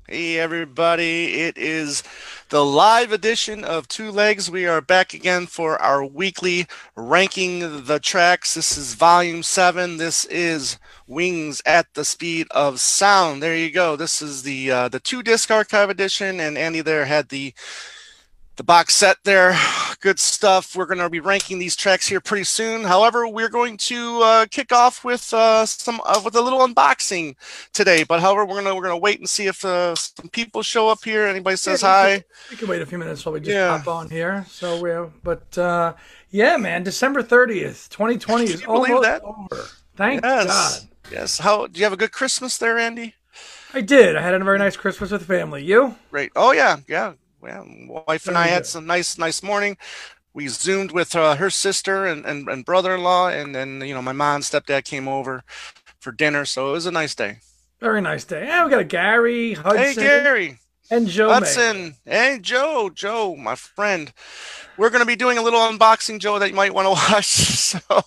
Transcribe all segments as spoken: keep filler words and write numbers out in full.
Hey everybody, it is the live edition of Two Legs. We are back again for our weekly ranking the tracks. This is volume seven. This is Wings at the Speed of Sound. There you go. This is the uh, the two disc archive edition, and Andy there had the the box set there. Good stuff. We're going to be ranking these tracks here pretty soon. However, we're going to uh, kick off with uh, some uh, with a little unboxing today. But however, we're gonna we're gonna wait and see if uh, some people show up here. Anybody says yeah, hi? We can, we can wait a few minutes while we just yeah. pop on here. So we, but uh, yeah, man, December thirtieth, twenty twenty is almost that? over. Thank yes. God. Yes. How do you have a good Christmas there, Andy? I did. I had a very nice Christmas with family. You? Great. Oh yeah, yeah. Well, wife and I had some nice, nice morning. We zoomed with uh, her sister and, and, and brother-in-law, and then you know my mom and stepdad came over for dinner, so it was a nice day. Very nice day. And we got a Gary Hudson. Hey Gary. And Joe Hudson. May. Hey Joe. Joe, my friend. We're going to be doing a little unboxing, Joe, that you might want to watch. So.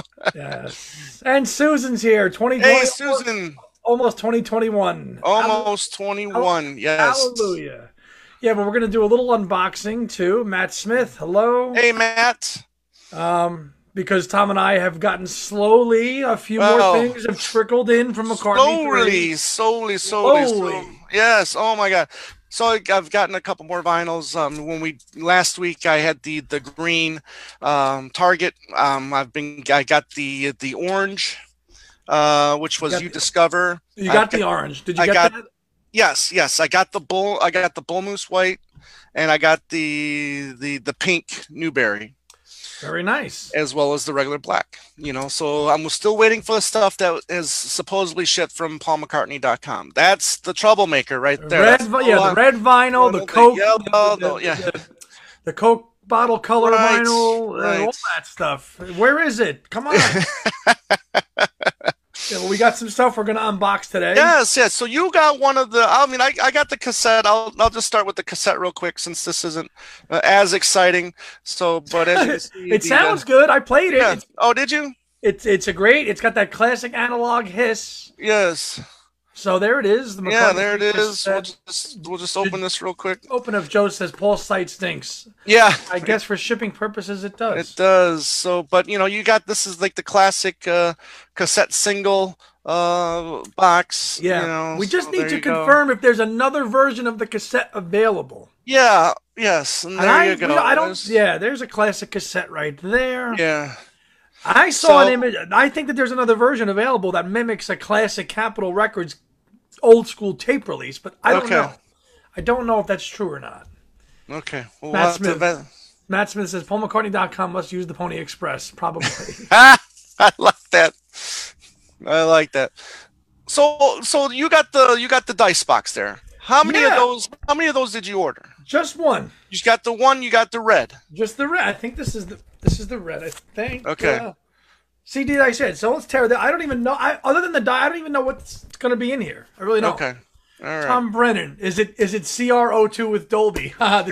Yes. And Susan's here. twenty twenty. Hey Susan. Almost twenty twenty-one. Almost twenty-one. Yes. Hallelujah. Yeah, but we're going to do a little unboxing too. Matt Smith, hello. Hey, Matt. Um, because Tom and I have gotten slowly, a few well, more things have trickled in from McCartney. Slowly, slowly, slowly, slowly. Yes, oh my God. So I've gotten a couple more vinyls. Um, when we last week I had the the green um, Target. Um, I've been I got the the orange, uh, which was you, you the, discover. You got I, the orange. Did you I get got, that? Yes, yes. I got the bull. I got the bull moose white, and I got the the the pink Newberry. Very nice. As well as the regular black. You know, so I'm still waiting for the stuff that is supposedly shipped from Paul McCartney dot com. That's the troublemaker right there. Red, That's yeah, the, the red vinyl, the, the Coke, yellow, the, the, yeah, the, the Coke bottle color right, vinyl, right. all that stuff. Where is it? Come on. Yeah, well, we got some stuff we're going to unbox today. Yes, yes. So you got one of the, I mean, I, I got the cassette. I'll I'll just start with the cassette real quick since this isn't uh, as exciting. So, but as you see, it the, sounds uh, good. I played it. Yeah. It's, oh, did you? It's it's a great, it's got that classic analog hiss. Yes. So there it is. The yeah, there it is. We'll just, we'll just open this real quick. Open if Joe says Paul's site stinks. Yeah. I guess for shipping purposes it does. It does. So, but you know, you got, this is like the classic uh, cassette single uh, box. Yeah. You know, we just so need to go. confirm if there's another version of the cassette available. Yeah. Yes. And there and I, you go. We, I don't, there's... yeah, there's a classic cassette right there. Yeah. I saw so, an image. I think that there's another version available that mimics a classic Capitol Records old school tape release, but I don't okay. know. I don't know if that's true or not. Okay. Well, Matt we'll Smith. to... Matt Smith says Paul McCartney dot com must use the Pony Express. Probably. I like that. I like that. So, so you got the you got the dice box there. How many yeah. of those? How many of those did you order? Just one. You got the one. You got the red. Just the red. I think this is the this is the red. I think. Okay. Uh, C D I said. So let's tear that. I don't even know. I, other than the die, I don't even know what's going to be in here. I really don't. Okay. All right. Tom Brennan. Is it is it C R O two with Dolby? remember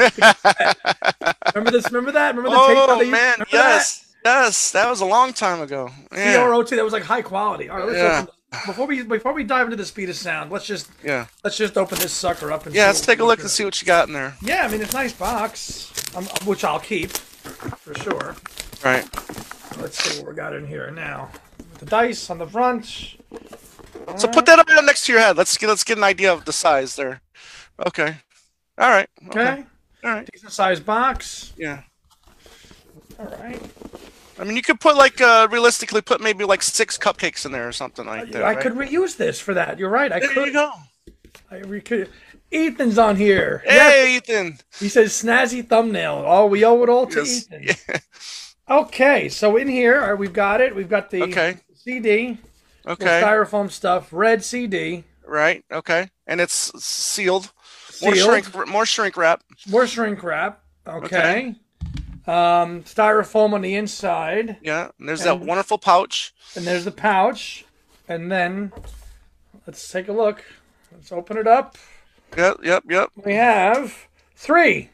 this? Remember that? Remember the oh, tape? Oh man, yes, that? yes. That was a long time ago. Yeah. C R O two. That was like high quality. All right. Let's yeah. open, before we before we dive into the speed of sound, let's just yeah. Let's just open this sucker up and yeah. Let's take a look and see what you got in there. Yeah, I mean it's a nice box, um, which I'll keep for sure. Right. Let's see what we got in here now. The dice on the front. All so right. Put that up next to your head. Let's get let's get an idea of the size there. Okay. All right. Okay. okay. All right. Decent size box. Yeah. All right. I mean, you could put like uh, realistically put maybe like six cupcakes in there or something like that. I right? could reuse this for that. You're right. I there could. There you go. I re- could. Ethan's on here. Hey, yep. Ethan. He says snazzy thumbnail. Oh, we owe it all to yes. Ethan. Yeah. Okay, so in here, right, we've got it. We've got the okay. C D. Okay. Styrofoam stuff. Red C D. Right. Okay. And it's sealed. Sealed. More shrink. More shrink wrap. More shrink wrap. Okay. okay. Um, styrofoam on the inside. Yeah. And there's and, that wonderful pouch. And there's the pouch. And then let's take a look. Let's open it up. Yep. Yep. Yep. We have three.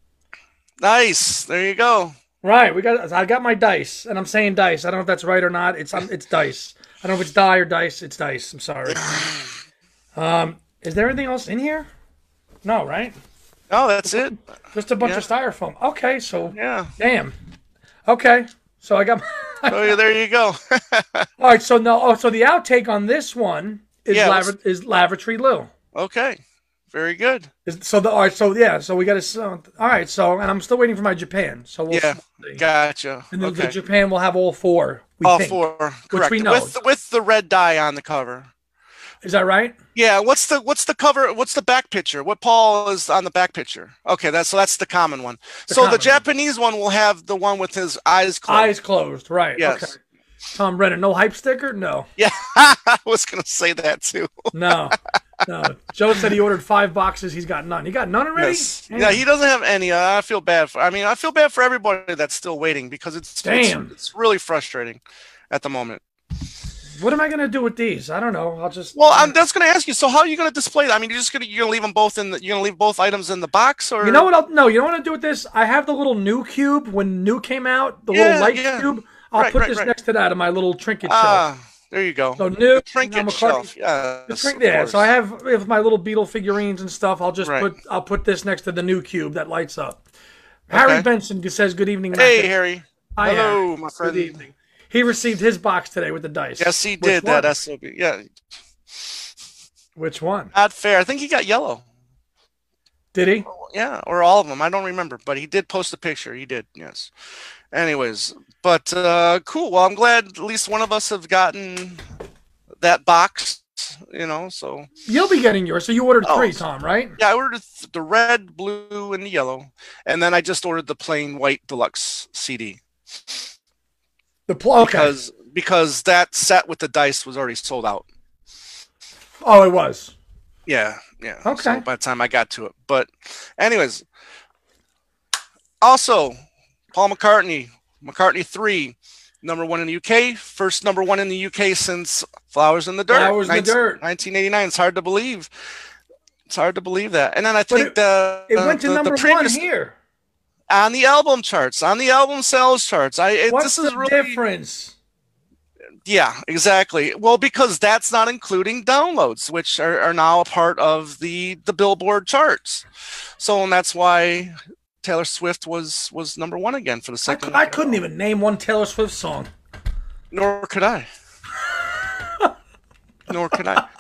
Nice. There you go. Right, we got. I got my dice, and I'm saying dice. I don't know if that's right or not. It's um, it's dice. I don't know if it's die or dice. It's dice. I'm sorry. Um, is there anything else in here? No, right? Oh, that's it. Just a bunch Yeah. of styrofoam. Okay, so Yeah. damn. Okay, so I got. Oh, yeah, there you go. All right, so no. Oh, so the outtake on this one is Yeah, Lava, is Lavatory Lou. Okay. Very good. Is, so the all right, so yeah, so we got to. So, all right, so and I'm still waiting for my Japan. So we'll Yeah. see. Gotcha. And then the Okay. Japan will have all four. We All think. four. Which Correct. we know. With with the red dye on the cover. Is that right? Yeah, what's the what's the cover? What's the back picture? What Paul is on the back picture? Okay, that's so that's the common one. The so common the one. Japanese one will have the one with his eyes closed. Eyes closed. Right. Yes. Okay. Tom Brennan, no hype sticker? No. Yeah, I was gonna say that too. No. No. Joe said he ordered five boxes. He's got none. He got none already? Yes. Damn. Yeah, he doesn't have any. Uh, I feel bad for. I mean, I feel bad for everybody that's still waiting because it's Damn. It's, it's really frustrating at the moment. What am I gonna do with these? I don't know. I'll just. Well, I'm just gonna ask you. So, how are you gonna display that? I mean, you're just gonna you're gonna leave them both in the you're gonna leave both items in the box, or You know what? I'll, no, you know what I'll do with this? I have the little new cube when new came out, the Yeah, little light yeah. cube. I'll Right, put right, this right. next to that in my little trinket shelf. Ah, there you go. So new The trinket now McCartney- shelf. Yeah. The trink- yeah, so I have with my little Beetle figurines and stuff. I'll just Right. put I'll put this next to the new cube that lights up. Harry Okay. Benson says, "Good evening, Matt." Hey, Harry. Hi, Hello, Harry. my friend. Good evening. He received his box today with the dice. Yes, he Which did one? that S O B. Yeah, Which one not fair. I think he got yellow. did he? Yeah, or all of them. I don't remember, but he did post a picture. He did. Yes. Anyways, but uh, cool. Well, I'm glad at least one of us have gotten that box. You know, so You'll be getting yours. So you ordered Oh. three, Tom, right? yeah, I ordered th- the red, blue, and the yellow, and then I just ordered the plain white deluxe C D The pl- okay. because because that set with the dice was already sold out. Oh, it was. Yeah, yeah. Okay. So by the time I got to it, but anyways, also Paul McCartney, McCartney three, number one in the U K, first number one in the U K since Flowers in the Dirt. Flowers in the Dirt. nineteen eighty-nine. It's hard to believe. It's hard to believe that. And then I But think it- the It the- went to the- the number previous- one here. on the album charts, on the album sales charts. I it, What's this is the really difference? yeah, exactly. Well, because that's not including downloads, which are, are now a part of the the Billboard charts. So and that's why Taylor Swift was was number one again for the I, second. cou- I couldn't even name one Taylor Swift song. Nor could I. Nor could I.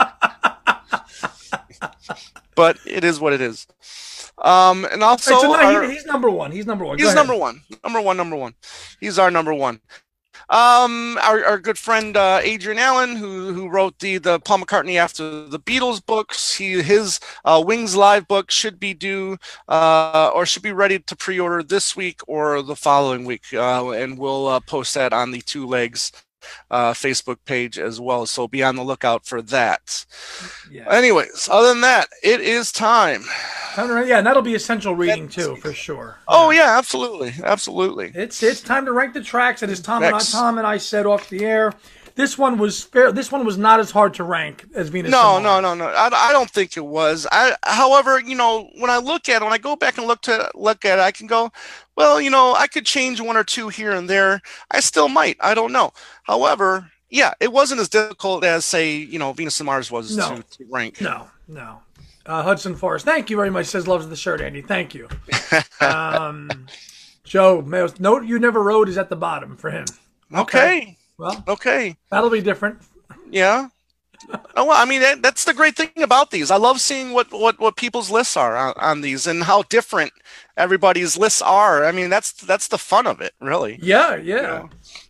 But it is what it is. Um, and also, Right, so no, our- he, he's number one. He's number one. Go he's ahead. number one. Number one. Number one. He's our number one. Um, our, our good friend uh, Adrian Allen, who who wrote the the Paul McCartney After the Beatles books, he his uh, Wings Live book should be due uh, or should be ready to pre-order this week or the following week, uh, and we'll uh, post that on the Two Legs uh, Facebook page as well. So be on the lookout for that. Yeah. Anyways, other than that, it is time. Time to- Yeah, and that'll be essential reading too, for sure. Oh yeah, absolutely, absolutely. It's it's time to rank the tracks, and as Tom and I, Next. Tom and I said off the air, this one was fair. This one was not as hard to rank as Venus. No, and no, Mars. no, no. I, I don't think it was. I, however, you know, when I look at it, when I go back and look to look at it, I can go, well, you know, I could change one or two here and there. I still might. I don't know. However, yeah, it wasn't as difficult as say, you know, Venus and Mars was No. to, to rank. No, no. Uh, Hudson Forrest, thank you very much. Says loves the shirt, Andy. Thank you. Um, Joe, note you never rode is at the bottom for him. Okay. Well, Okay. that'll be different. Yeah. Oh, well, I mean, that, that's the great thing about these. I love seeing what, what, what people's lists are on, on these and how different everybody's lists are. I mean, that's that's the fun of it, really. Yeah, yeah.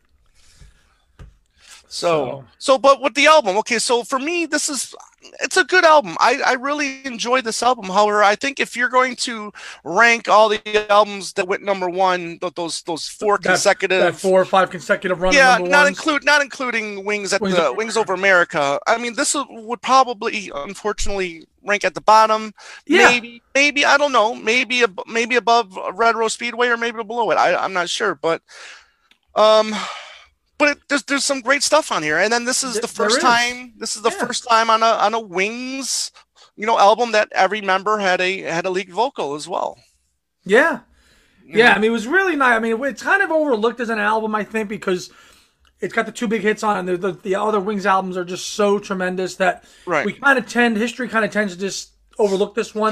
So, so, but with the album, okay, so for me, this is, it's a good album. I, I really enjoyed this album. However, I think if you're going to rank all the albums that went number one, th- those those four That- consecutive, that four or five consecutive runs. yeah, number not ones. include not including Wings at Wings the Over Wings Over America. I mean, this would, would probably, unfortunately, rank at the bottom. Yeah. Maybe, maybe I don't know. Maybe ab- maybe above Red Rose Speedway or maybe below it. I, I'm not sure, but um. But it, there's there's some great stuff on here, and then this is Th- the there first is. time. This is the Yeah. first time on a on a Wings, you know, album that every member had a had a lead vocal as well. Yeah. Yeah, I mean, it was really nice. I mean, it's kind of overlooked as an album, I think, because it's got the two big hits on it, and the, the, the other Wings albums are just so tremendous that Right. we kind of tend, history kind of tends to just overlook this one.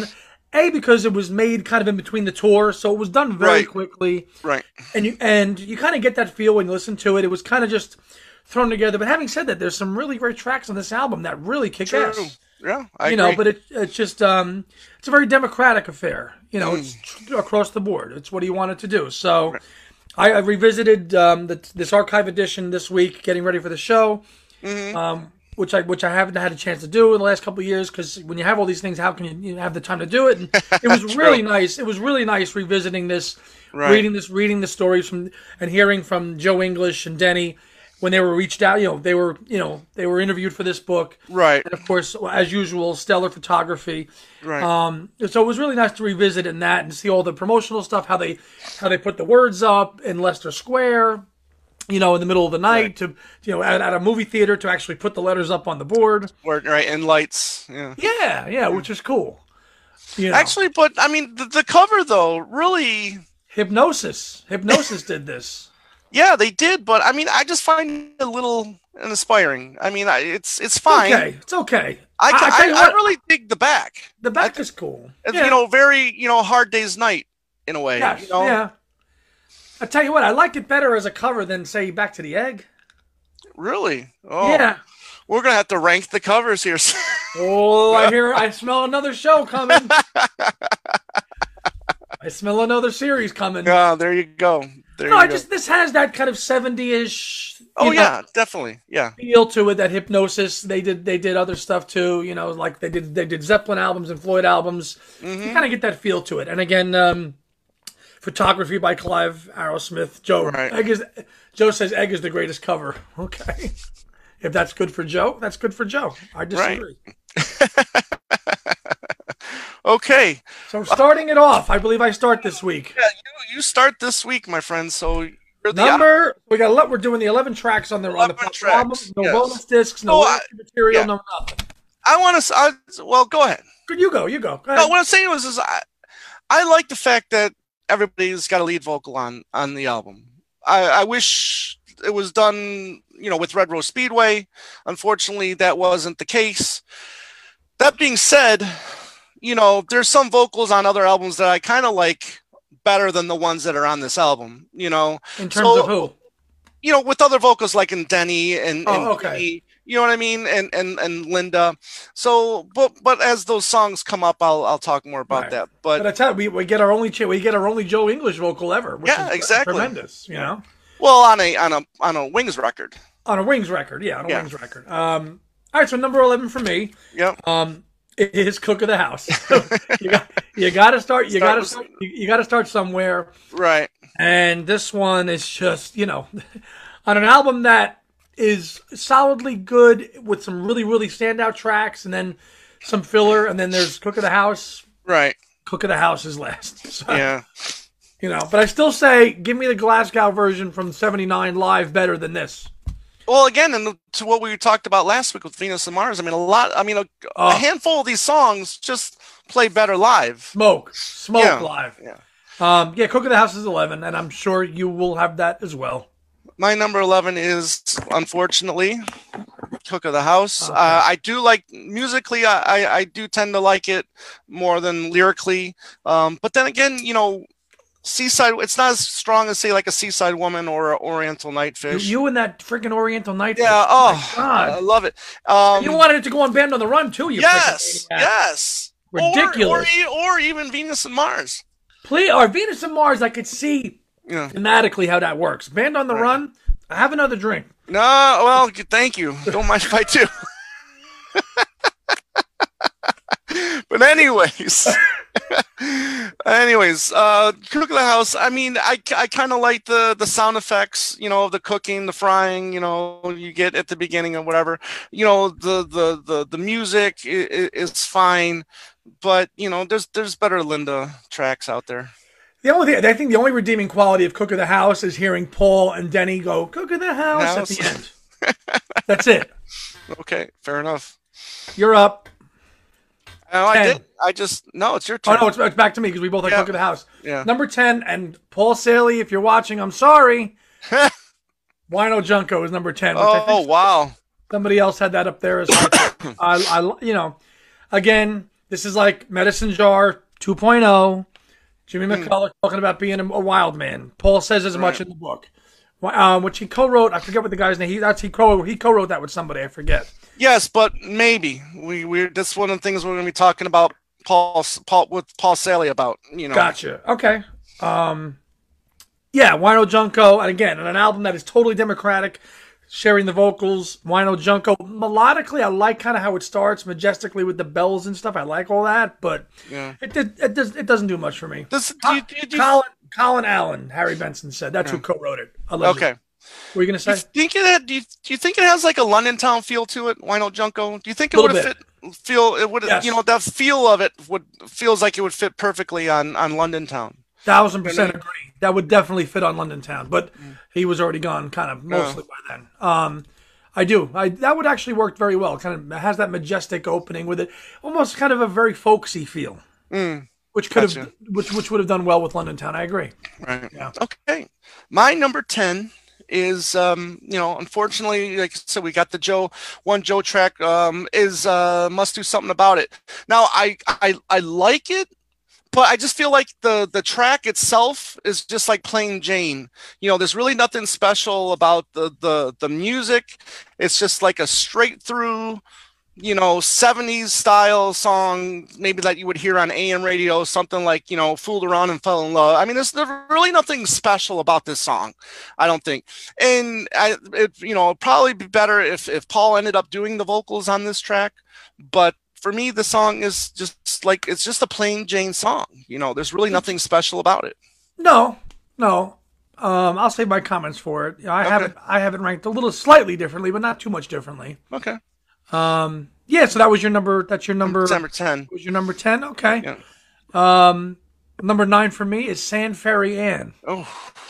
A, because it was made kind of in between the tour, so it was done very Right. quickly. Right. And you and you kind of get that feel when you listen to it. It was kind of just thrown together. But having said that, there's some really great tracks on this album that really kick True. ass. Yeah, I You agree. know, but it, it's just um, it's a very democratic affair. You know, Mm. it's tr- across the board. It's what he wanted to do. So I, I revisited um, the, this archive edition this week, getting ready for the show. Mhm. Um, which I which I haven't had a chance to do in the last couple of years, because when you have all these things, how can you, you have the time to do it? And it was really nice. It was really nice revisiting this, Right. reading this, reading the stories from and hearing from Joe English and Denny when they were reached out. You know, they were you know they were interviewed for this book, Right. and of course, as usual, stellar photography. Right. Um, so it was really nice to revisit in that and see all the promotional stuff, how they how they put the words up in Leicester Square. You know, in the middle of the night, Right. to you know, at, at a movie theater, to actually put the letters up on the board. Word, right. And lights. Yeah. Yeah, yeah, which is cool. You know, Actually, but I mean, the, the cover though, really, Hypnosis, Hypnosis did this. yeah, they did. But I mean, I just find it a little uninspiring. I mean, I, it's it's fine. Okay, it's okay. I, I- I I, tell you I what- really dig the back. The back is cool. It's, Yeah. you know, very you know, hard day's night in a way. Yes, you know? yeah. I tell you what, I like it better as a cover than say Back to the Egg. Really? Oh, Yeah. we're gonna have to rank the covers here. Oh, I hear, I smell another show coming. I smell another series coming. Yeah, there you go. There No, you I go. just this has that kind of seventy-ish. oh you know, yeah, definitely. Yeah. feel to it. That Hypnosis, they did they did other stuff too. You know, like they did they did Zeppelin albums and Floyd albums. Mm-hmm. You kind of get that feel to it. And again, um, photography by Clive Arrowsmith. Joe Right. Egg is Joe says Egg is the greatest cover. Okay, if that's good for Joe, that's good for Joe. I disagree. Okay. So starting it off, I believe I start this week. Yeah, you you start this week, my friend. So you're the Number we got. ele- We're doing the eleven tracks on the on the eleven proper album. tracks, No yes. bonus discs, no Oh, I- extra material, yeah. no nothing. I want to. I, well, go ahead. Good, you go. You go. Go No, ahead. what I'm saying was, is I, I like the fact that everybody's got a lead vocal on on the album. I, I wish it was done, you know, with Red Rose Speedway. Unfortunately, that wasn't the case. That being said, you know, there's some vocals on other albums that I kind of like better than the ones that are on this album. You know, In terms so- of who? you know, with other vocals like in Denny and, Oh, and okay. Kenny, you know what I mean, and and and Linda. So, but but as those songs come up, I'll I'll talk more about Right. that. But But I tell you, we, we get our only ch- we get our only Joe English vocal ever. Which Yeah, is exactly. Tremendous, you know, well, on a on a on a Wings record. on a Wings record. Yeah, on a Yeah. Wings record. Um, all right, so number eleven for me. Yep. Um, it is Cook of the House. you got you got to start. You Start got to with- start, you, you got to start somewhere. Right. And this one is just, you know, on an album that is solidly good with some really, really standout tracks and then some filler. And then there's Cook of the House. Right. Cook of the House is last. So, Yeah. You know, but I still say, give me the Glasgow version from seventy-nine live better than this. Well, again, and to what we talked about last week with Venus and Mars, I mean, a lot. I mean, a, Oh. a handful of these songs just play better live. Smoke. Smoke Yeah. live. Yeah. Um, yeah, Cook of the House is eleven, and I'm sure you will have that as well. My number eleven is, unfortunately, Cook of the House. Okay. Uh, I do like musically. I, I I do tend to like it more than lyrically. Um, but then again, you know, Seaside. It's not as strong as say like a Seaside Woman or a Oriental You, Nightfish. you and that freaking Oriental Night. yeah. My Oh, God. I love it. Um, You wanted it to go on Band on the Run too. You yes. freaking maniac. Yes. Ridiculous. Or, or, or even Venus and Mars. Please, or Venus and Mars, I could see Yeah. thematically how that works. Band on the Right. Run, have another drink. No. Well, thank you. Don't mind if I do. But anyways, anyways, uh, Cook of the House. I mean, I, I kind of like the the sound effects, you know, of the cooking, the frying, you know, you get at the beginning or whatever. You know, the the the the music is, is fine, but you know, there's there's better Linda tracks out there. The only thing, I think the only redeeming quality of Cook of the House is hearing Paul and Denny go, Cook of the House, House. at the end. That's it. Okay, fair enough. You're up. No, I Ten. did. I just no, it's your Oh, turn. no, it's, it's back to me because we both like Yeah. Cook of the House. Yeah. Number ten, and Paul Saley, if you're watching, I'm sorry. Wino Junko is number ten, which I Oh think wow. somebody else had that up there as well. I, I, you know, again, this is like Medicine Jar two point oh, Jimmy McCullough talking about being a, a wild man. Paul says as much Right. in the book. Um, which he co-wrote. I forget what the guy's name. He that's he co he co-wrote that with somebody. I forget. Yes, but maybe we we that's one of the things we're going to be talking about Paul Paul with Paul Saley about. You know, Gotcha. Okay. Um, yeah, Wino Junko, and again, on an album that is totally democratic, sharing the vocals. Wino Junko, melodically, I like kind of how it starts, majestically with the bells and stuff. I like all that, but Yeah. it did, it does it doesn't do much for me. Does, do you, do you, do you- Colin Colin Allen, Harry Benson said that's who co-wrote it. Allegedly. okay. What were you gonna Do you say? think it had, do you, do you think it has like a London Town feel to it? Why not Junko? Do you think it Little would have bit. fit? Feel it would Yes. you know that feel of it would feels like it would fit perfectly on on London Town. Thousand percent agree. That would definitely fit on London Town, but he was already gone, kind of mostly by then. Um, I do. I that would actually work very well. It kind of has that majestic opening with it, almost kind of a very folksy feel, Mm, which could gotcha. have, which which would have done well with London Town. I agree. right. Yeah. Okay. My number ten is um you know unfortunately like I said we got the Joe one Joe track um is uh Must Do Something About It. Now I I I like it. But I just feel like the the track itself is just like plain Jane. You know, there's really nothing special about the the the music. It's just like a straight through, you know, seventies style song, maybe that you would hear on A M radio, something like, you know, Fooled Around and Fell in Love. I mean, there's really nothing special about this song, I don't think. And I, it, you know, it'd probably be better if if Paul ended up doing the vocals on this track, but for me, the song is just like it's just a plain Jane song. You know, there's really nothing special about it. No, no. Um, I'll save my comments for it. You know, I have Okay. it. I have it ranked a little slightly differently, but not too much differently. Okay, Um, yeah. So that was your number. That's your number. number ten. Was your number ten? Okay. Yeah. Um, number nine for me is Sand Fairy Ann. Oh,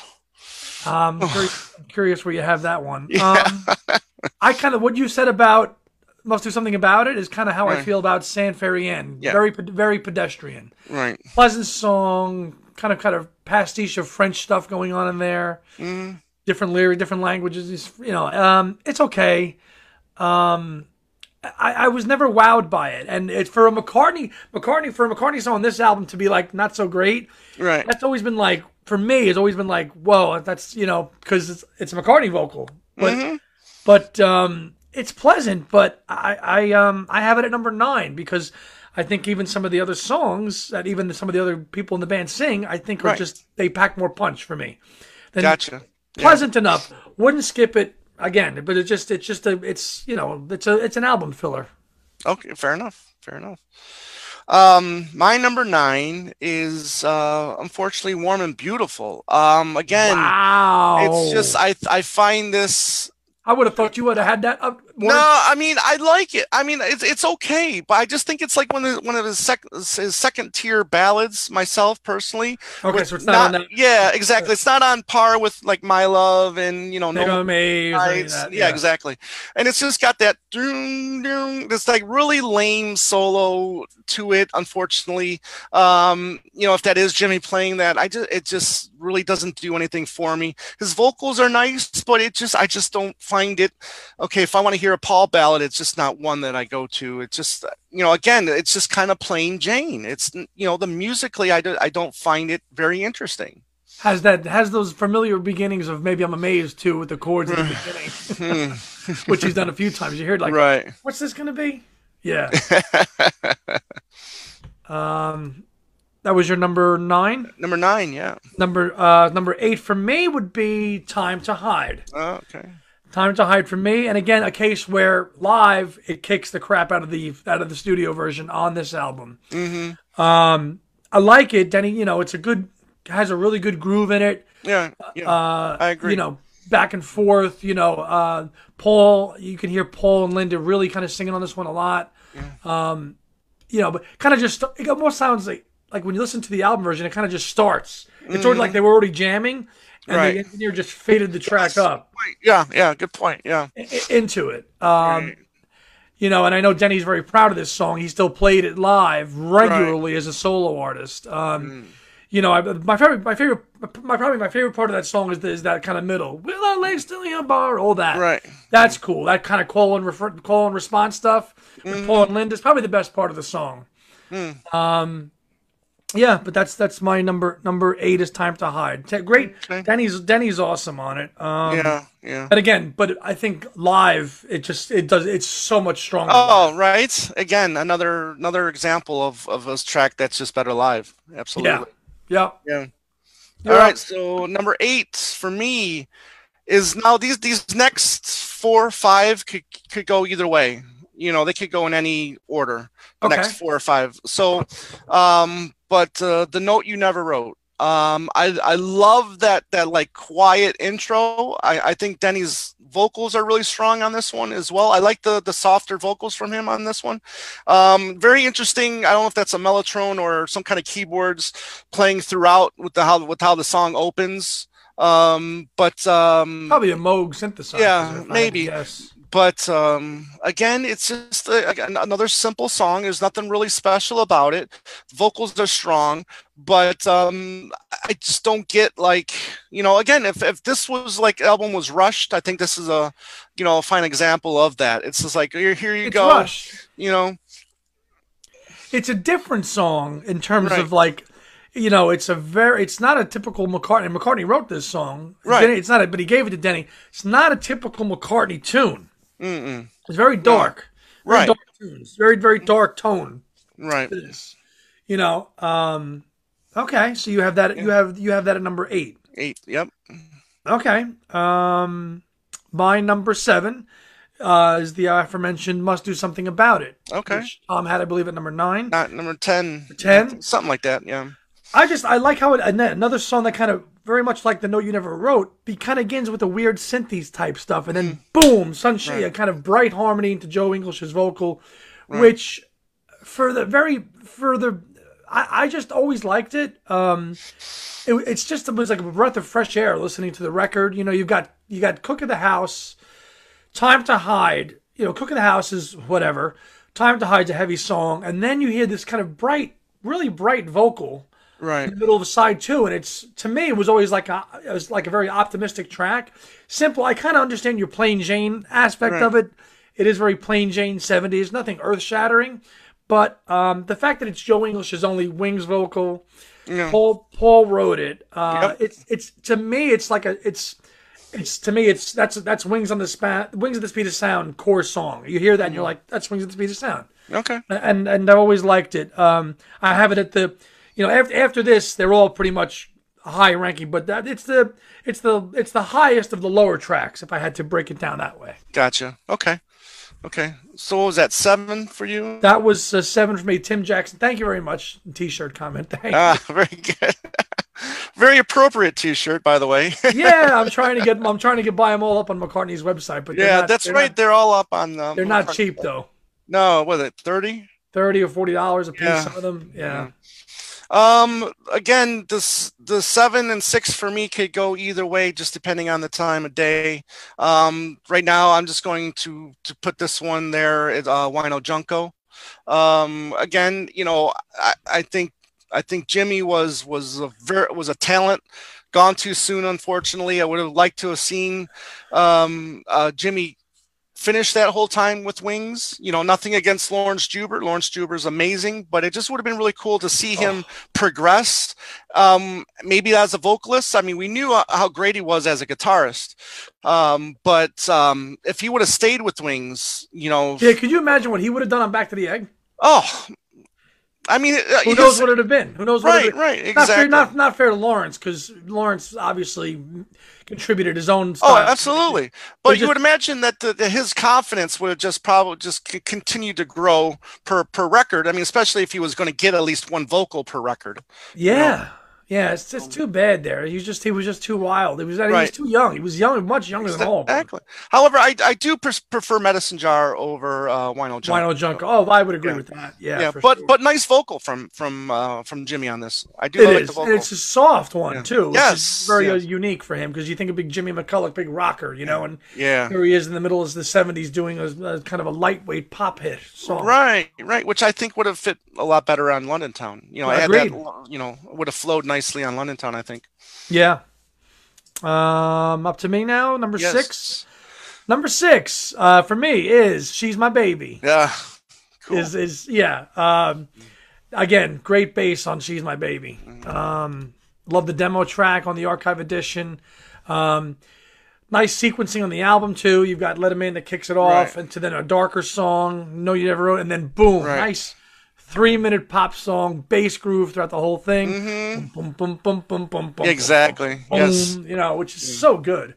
Um, curi- curious where you have that one. Um, I kind of what you said about Must Do Something About It is kind of how I Right. feel about Sand Fairy Ann. Yeah. Very, pe- very pedestrian. right. Pleasant song, kind of, kind of pastiche of French stuff going on in there. Mm, Different lyric, different languages. It's, you know, um, it's okay. Um, I, I was never wowed by it, and it's for a McCartney, McCartney for a McCartney song on this album to be like not so great. right. That's always been like for me. It's always been like, whoa, that's you know, because it's it's a McCartney vocal, but Mhm. but um, it's pleasant. But I I um I have it at number nine because I think even some of the other songs that even some of the other people in the band sing, I think are Right. just they pack more punch for me. Than Gotcha. pleasant enough. Wouldn't skip it again, but it's just it's just a it's you know it's a it's an album filler. Okay, fair enough. Fair enough. Um, my number nine is uh, unfortunately Warm and Beautiful. Um, again, Wow, it's just I I find this. I would have thought you would have had that up. more- No, I mean I like it. I mean it's it's okay, but I just think it's like one of one of his, sec, his second tier ballads. Myself personally, Okay, with so it's not on that- Yeah, exactly. It's not on par with like My Love and you know Take No on me, or something like Nights. that, Yeah, exactly. And it's just got that doom, doom, this like really lame solo to it. Unfortunately, um, you know, if that is Jimmy playing that, I just it just really doesn't do anything for me. His vocals are nice, but it just I just don't find it. Okay, if I want to hear a Paul ballad, it's just not one that I go to. It's just you know, again, it's just kind of plain Jane. It's you know, the musically, I do, I don't find it very interesting. Has that has those familiar beginnings of Maybe I'm Amazed too with the chords at the beginning, which he's done a few times. You hear it like, Right. what's this gonna be? Yeah. um, that was your number nine. Number nine, yeah. Number uh number eight for me would be Time to Hide. Oh, okay. Time to Hide for me, and again, a case where live it kicks the crap out of the out of the studio version on this album. Mm-hmm. Um, I like it, Denny. You know, it's a good, has a really good groove in it. Yeah, yeah. Uh, I agree. You know, back and forth. You know, uh, Paul. You can hear Paul and Linda really kind of singing on this one a lot. Yeah. Um, you know, but kind of just it almost sounds like like when you listen to the album version, it kind of just starts. It's sort of like they were already jamming, and Right. the engineer just faded the track up Yeah, yeah, good point. Yeah. i- into it. Um, Right. You know, and I know Denny's very proud of this song. He still played it live regularly as a solo artist. Um, You know, I, my favorite, my favorite, my probably my favorite part of that song is, the, is that kind of middle. Will I lay still in your bar? All that. Right. That's cool. That kind of call and refer, call and response stuff with Paul and Linda is probably the best part of the song. Um, Yeah, but that's that's my number number eight is Time to Hide. T- Great, Okay. Denny's Denny's awesome on it. Um, Yeah, yeah. and again, but I think live it just it does it's so much stronger live. Oh, right. Again, another another example of of a track that's just better live. Yeah, Absolutely. yeah, Yeah. All you're right. up. So number eight for me is now these these next four or five could could go either way. You know, they could go in any order. The next Okay, four or five. So, um, but uh, the note you never wrote. Um, I I love that that like quiet intro. I I think Denny's vocals are really strong on this one as well. I like the the softer vocals from him on this one. Um, very interesting. I don't know if that's a mellotron or some kind of keyboards playing throughout with the how with how the song opens. Um, but um, probably a Moog synthesizer yeah, if I had to maybe. guess. But um, again, it's just a, again, another simple song. There's nothing really special about it. Vocals are strong, but um, I just don't get like you know. Again, if if this was like album was rushed, I think this is a you know a fine example of that. It's just like here, here you It's go. rushed. You know, It's a different song in terms right, of like, you know, it's a very, it's not a typical McCartney. McCartney wrote this song. right. Denny, it's not, a, but he gave it to Denny. It's not a typical McCartney tune. Mm-mm. It's very dark, very Right, dark tunes, very very dark tone right. to this. You know, um, okay, so you have that, you have you have that at number eight. Eight. Yep. Okay, um, my number seven uh, is the aforementioned "Must Do Something About It," Okay. which Tom had, I believe, at number nine. Not number ten. ten. Something like that. Yeah. I just I like how it another song that kind of very much like the note you never wrote, be kind of begins with the weird synthes type stuff, and then boom, sunshine, a Right. kind of bright harmony into Joe English's vocal, Right. which for the very for the I, I just always liked it. Um, it. It's just it was like a breath of fresh air listening to the record. You know, you've got you got Cook of the House, Time to Hide. You know, Cook of the House is whatever. Time to Hide's a heavy song, and then you hear this kind of bright, really bright vocal Right. in the middle of a side two, and it's to me it was always like a it was like a very optimistic track. Simple. I kind of understand your plain Jane aspect Right. of it. It is very plain Jane seventies, nothing earth shattering, but um, the fact that it's Joe English's only Wings vocal, Yeah. Paul Paul wrote it. Uh, Yep. It's it's to me it's like a it's. It's to me, it's that's that's Wings on the span, Wings at the Speed of Sound core song. You hear that and you're like, that's Wings at the Speed of Sound, Okay. and and I've always liked it. Um, I have it at the, you know, after after this, they're all pretty much high ranking, but that it's the it's the it's the highest of the lower tracks. If I had to break it down that way, Gotcha. Okay. Okay. So what was that? Seven for you? that was uh, seven for me. Tim Jackson, thank you very much. T-shirt comment, thank you. Ah, very good. Very appropriate T-shirt, by the way. Yeah, I'm trying to get I'm trying to get buy them all up on McCartney's website, but they're Yeah, not, that's they're right. Not, They're all up on. Um, they're not cheap though. No, was it thirty? Thirty or forty dollars a piece. Yeah. Some of them, yeah. Um. Again, this the seven and six for me could go either way, just depending on the time of day. Um. Right now, I'm just going to to put this one there at uh, Wino Junko. Um. Again, you know, I, I think I think Jimmy was was a very was a talent. Gone too soon, unfortunately. I would have liked to have seen um, uh, Jimmy finish that whole time with Wings. You know, nothing against Lawrence Jubert. Lawrence Jubert is amazing, but it just would have been really cool to see him Oh. progress. Um, maybe as a vocalist. I mean, we knew uh, how great he was as a guitarist, um, but um, if he would have stayed with Wings, you know, Yeah, could you imagine what he would have done on Back to the Egg? oh, I mean, uh, Who he knows was- what it'd have been? Who knows what right, it'd have right, been? Not fair, exactly. not, not fair to Lawrence, because Lawrence obviously contributed his own Oh, style. absolutely. But But you just- would imagine that, the, that his confidence would have just probably just c- continue to grow per per record. I mean, especially if he was going to get at least one vocal per record. Yeah. Yeah, it's just too bad there. He was just he was just too wild. He was he was Right. too young. He was young, much younger than all of them. Exactly. However, I, I do pres- prefer Medicine Jar over uh, Wino Junk. Wino Junk. Oh, I would agree Yeah. with that. Yeah, Yeah, for but sure. but nice vocal from from uh, from Jimmy on this. I do It like is, the vocal. and it's a soft one Yeah. too. Which Yes, is very uh, yes. unique for him because you think of big Jimmy McCulloch, big rocker, you know, and Yeah. here he is in the middle of the seventies doing a, a kind of a lightweight pop hit song. Right, right, which I think would have fit a lot better on London Town. You know, I had Agreed. that, you know, would have flowed nicely on London Town, I think. Yeah. Um, up to me now. Number Yes. six. Number six uh, for me is "She's My Baby." Yeah. Cool. Is is yeah. Um, again, great bass on "She's My Baby." Um, love the demo track on the Archive edition. Um, nice sequencing on the album too. You've got "Let 'Em In" that kicks it off, Right. and to then a darker song, "No You Never Wrote," and then boom, Right. nice three minute pop song, bass groove throughout the whole thing. Mm-hmm. Boom, boom, boom, boom, boom, boom. Exactly. Boom, Yes. you know, which is so good.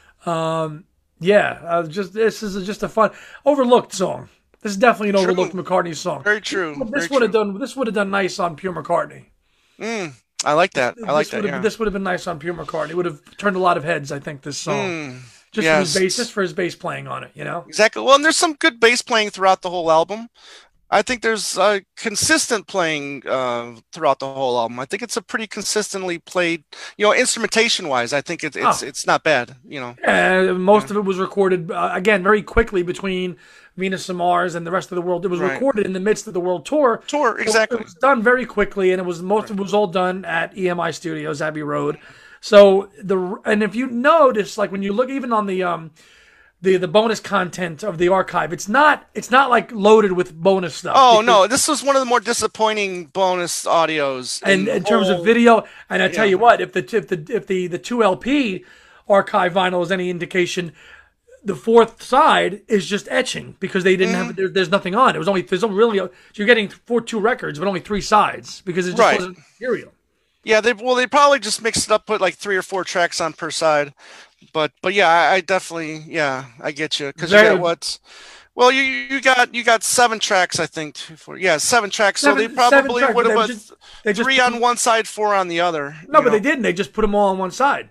Um, yeah, uh, just this is just a fun overlooked song. This is definitely an True. overlooked McCartney song. Very true. This Very would have true. done. This would have done nice on Pure McCartney. Mm, I like that. I like this that. would have Yeah. this would have been nice on Pure McCartney. Would have turned a lot of heads. I think this song Mm, just yes. for his bass, just for his bass playing on it. You know. Exactly. Well, and there's some good bass playing throughout the whole album. I think there's uh, consistent playing uh, throughout the whole album. I think it's a pretty consistently played, you know, instrumentation wise. I think it, it's Oh. it's not bad. You know. Uh, most of it was recorded uh, again very quickly between Venus and Mars and the rest of the world. It was Right. recorded in the midst of the world tour. Tour, So exactly. it was done very quickly, and it was most of it was all done at E M I Studios, Abbey Road. So the and if you notice, like when you look even on the um the the bonus content of the archive, it's not it's not like loaded with bonus stuff. Oh Because- no, this was one of the more disappointing bonus audios. and the in terms of whole- video, and I tell yeah. you what, if the if the if the the two L P archive vinyl is any indication, the fourth side is just etching because they didn't Mm-hmm. have there, there's nothing on it. Was only there's only really so you're getting four two records, but only three sides because it just Right. wasn't material. Yeah, they well they probably just mixed it up, put like three or four tracks on per side. But but yeah, I, I definitely yeah I get you because you Very- got what. Well, you you got you got seven tracks, I think. Two, four, yeah, seven tracks. so Seven- they seven probably tracks, would but have they put just- they just three put- on one side, four on the other. No, you but they know. didn't. They just put them all on one side.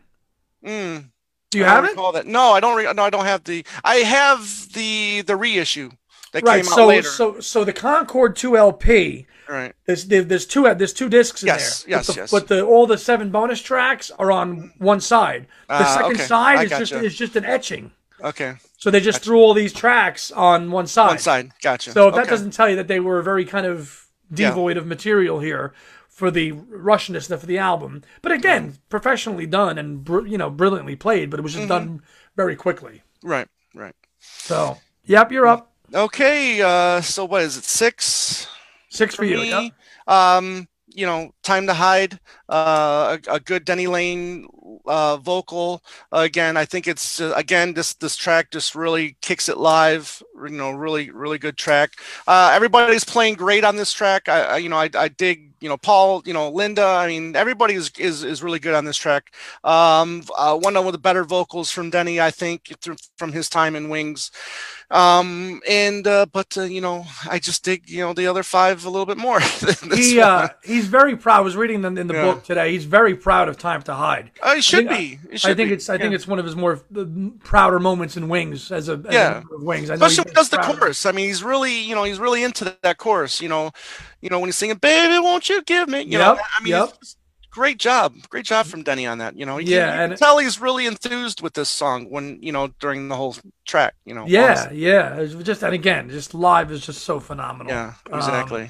Mm, Do you I don't have it? recall that. No, I don't. Re- no, I don't have the. I have the the reissue that Right. came out So later. so so the Concord two L P. right. There's there- there's two there's two discs in Yes, there. yes, but the, yes. But the all the seven bonus tracks are on one side. The Ah, second okay. side I is just gotcha. is just an etching. Okay. So they just threw all these tracks on one side. One side. Gotcha. So if that Okay. doesn't tell you that they were very kind of devoid of material here for the rushness of the album. But again, professionally done and br- you know brilliantly played, but it was just Mm-hmm. done very quickly. Right. Right. So yep, you're up. Okay. Uh. So what is it? Six. Six for you. me, Yep. um, you know, Time to Hide, uh, a, a good Denny Lane uh, vocal. again, I think it's uh, again this this track just really kicks it live. You know, really really good track. Uh, everybody's playing great on this track. I, I you know I, I dig you know Paul, you know Linda. I mean everybody is is, is really good on this track. Um, uh, one of the better vocals from Denny, I think, through, from his time in Wings. Um, and uh, but uh, you know I just dig you know the other five a little bit more. than this He one. uh, he's very proud. I was reading them in the Yeah. book today. He's very proud of Time to Hide. Uh, it should I be. think, It should I think be. it's I think Yeah. it's one of his more uh, prouder moments in Wings as a as Yeah. a member of Wings. I know Especially when he does the chorus. I mean, he's really, you know, he's really into that chorus. You know, you know when he's singing, "Baby, won't you give me?" You know, Yep, I mean, yep. it's just great job, great job from Denny on that. You know, you Yeah, can, you and- can tell he's really enthused with this song when you know during the whole track. You know, Yeah, honestly. yeah. It's just and again, just live is just so phenomenal. yeah, Um, exactly.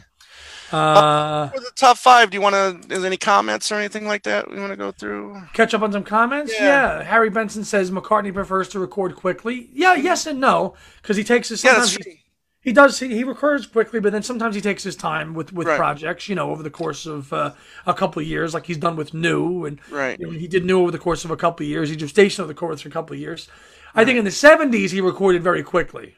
Uh, For the top five, do you want to? Is any comments or anything like that we want to go through? catch up on some comments. Yeah. Yeah. Harry Benson says McCartney prefers to record quickly. Yeah, yes and no, because he takes his. Yeah, Sometimes that's he, he does. He, he records quickly, but then sometimes he takes his time with with Right. projects. You know, over the course of uh, a couple of years, like he's done with New, and Right. you know, he did New over the course of a couple of years. He did Station over the course of a couple of years. I think in the seventies he recorded very quickly.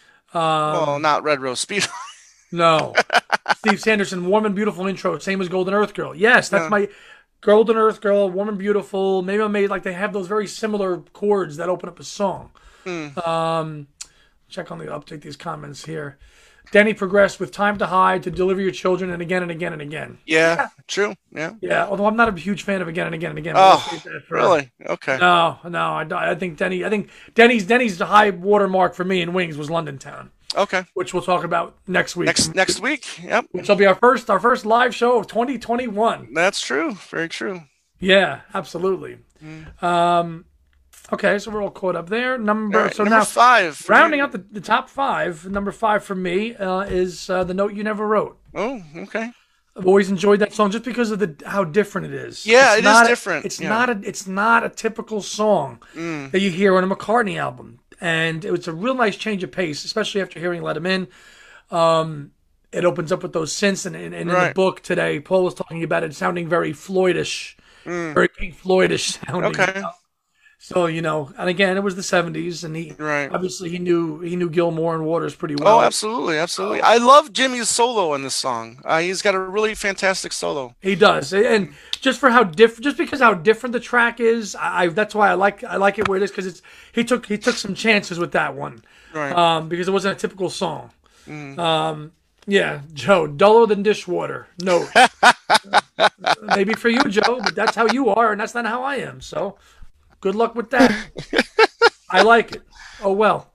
well, not Red Rose Speed. No. Steve Sanderson, Warm and Beautiful intro, same as Golden Earth Girl. Yes, that's Yeah. my Golden Earth Girl, Warm and Beautiful. Maybe I made like they have those very similar chords that open up a song. Hmm. Um, check on the update these comments here. Denny progressed with Time to Hide to Deliver Your Children and again and again and again. yeah, true. Yeah. Yeah, although I'm not a huge fan of again and again and again. but I'll Oh, save that for- really? Okay. No, no, I, don't- I think Denny. I think Denny's Denny's high watermark for me in Wings was London Town, Okay. which we'll talk about next week. Next next week. Yep. which will be our first our first live show of twenty twenty-one. That's true. Very true. Yeah, absolutely. Um, okay, so we're all caught up there. Number All right, so number now five. for rounding you. out the, the top five. Number five for me uh, is uh, The Note You Never Wrote. Oh, okay. I've always enjoyed that song just because of the how different it is. Yeah, It's it is not a- different, it's yeah. not a it's not a typical song that you hear on a McCartney album, and it's a real nice change of pace, especially after hearing "Let 'Em In." Um, it opens up with those synths, and, and, and in the Right. book today, Paul was talking about it sounding very Floydish, Mm. very Pink Floydish sounding. Okay. So you know, and again, it was the seventies, and he Right. obviously he knew he knew Gilmore and Waters pretty Oh, well. absolutely, absolutely. I love Jimmy's solo in this song. Uh, he's got a really fantastic solo. He does, and just for how different, just because how different the track is, I, I that's why I like I like it where it is, because it's he took he took some chances with that one, Right. um, because it wasn't a typical song. Um, yeah, Joe, duller than dishwater. No, maybe for you, Joe, but that's how you are, and that's not how I am. So, good luck with that. I like it. Oh well.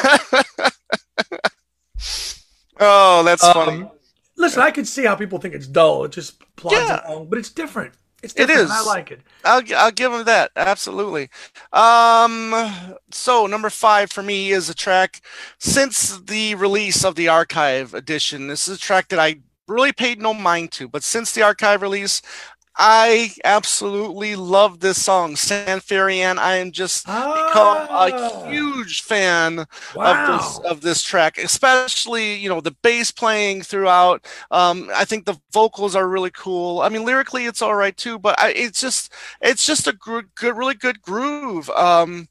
Oh, that's funny. Um, listen, I can see how people think it's dull. It just plods Yeah. along, but it's different. It's It different. is. And I like it. I'll I'll give him that. Absolutely. Um, so number five for me is a track since the release of the archive edition. This is a track that I really paid no mind to, but since the archive release, I absolutely love this song, San Ferian. I am just become Ah, a huge fan of this wow. of this track, especially you know the bass playing throughout. Um, I think the vocals are really cool. I mean, lyrically it's all right too, but I, it's just it's just a gro- good, really good groove. Um,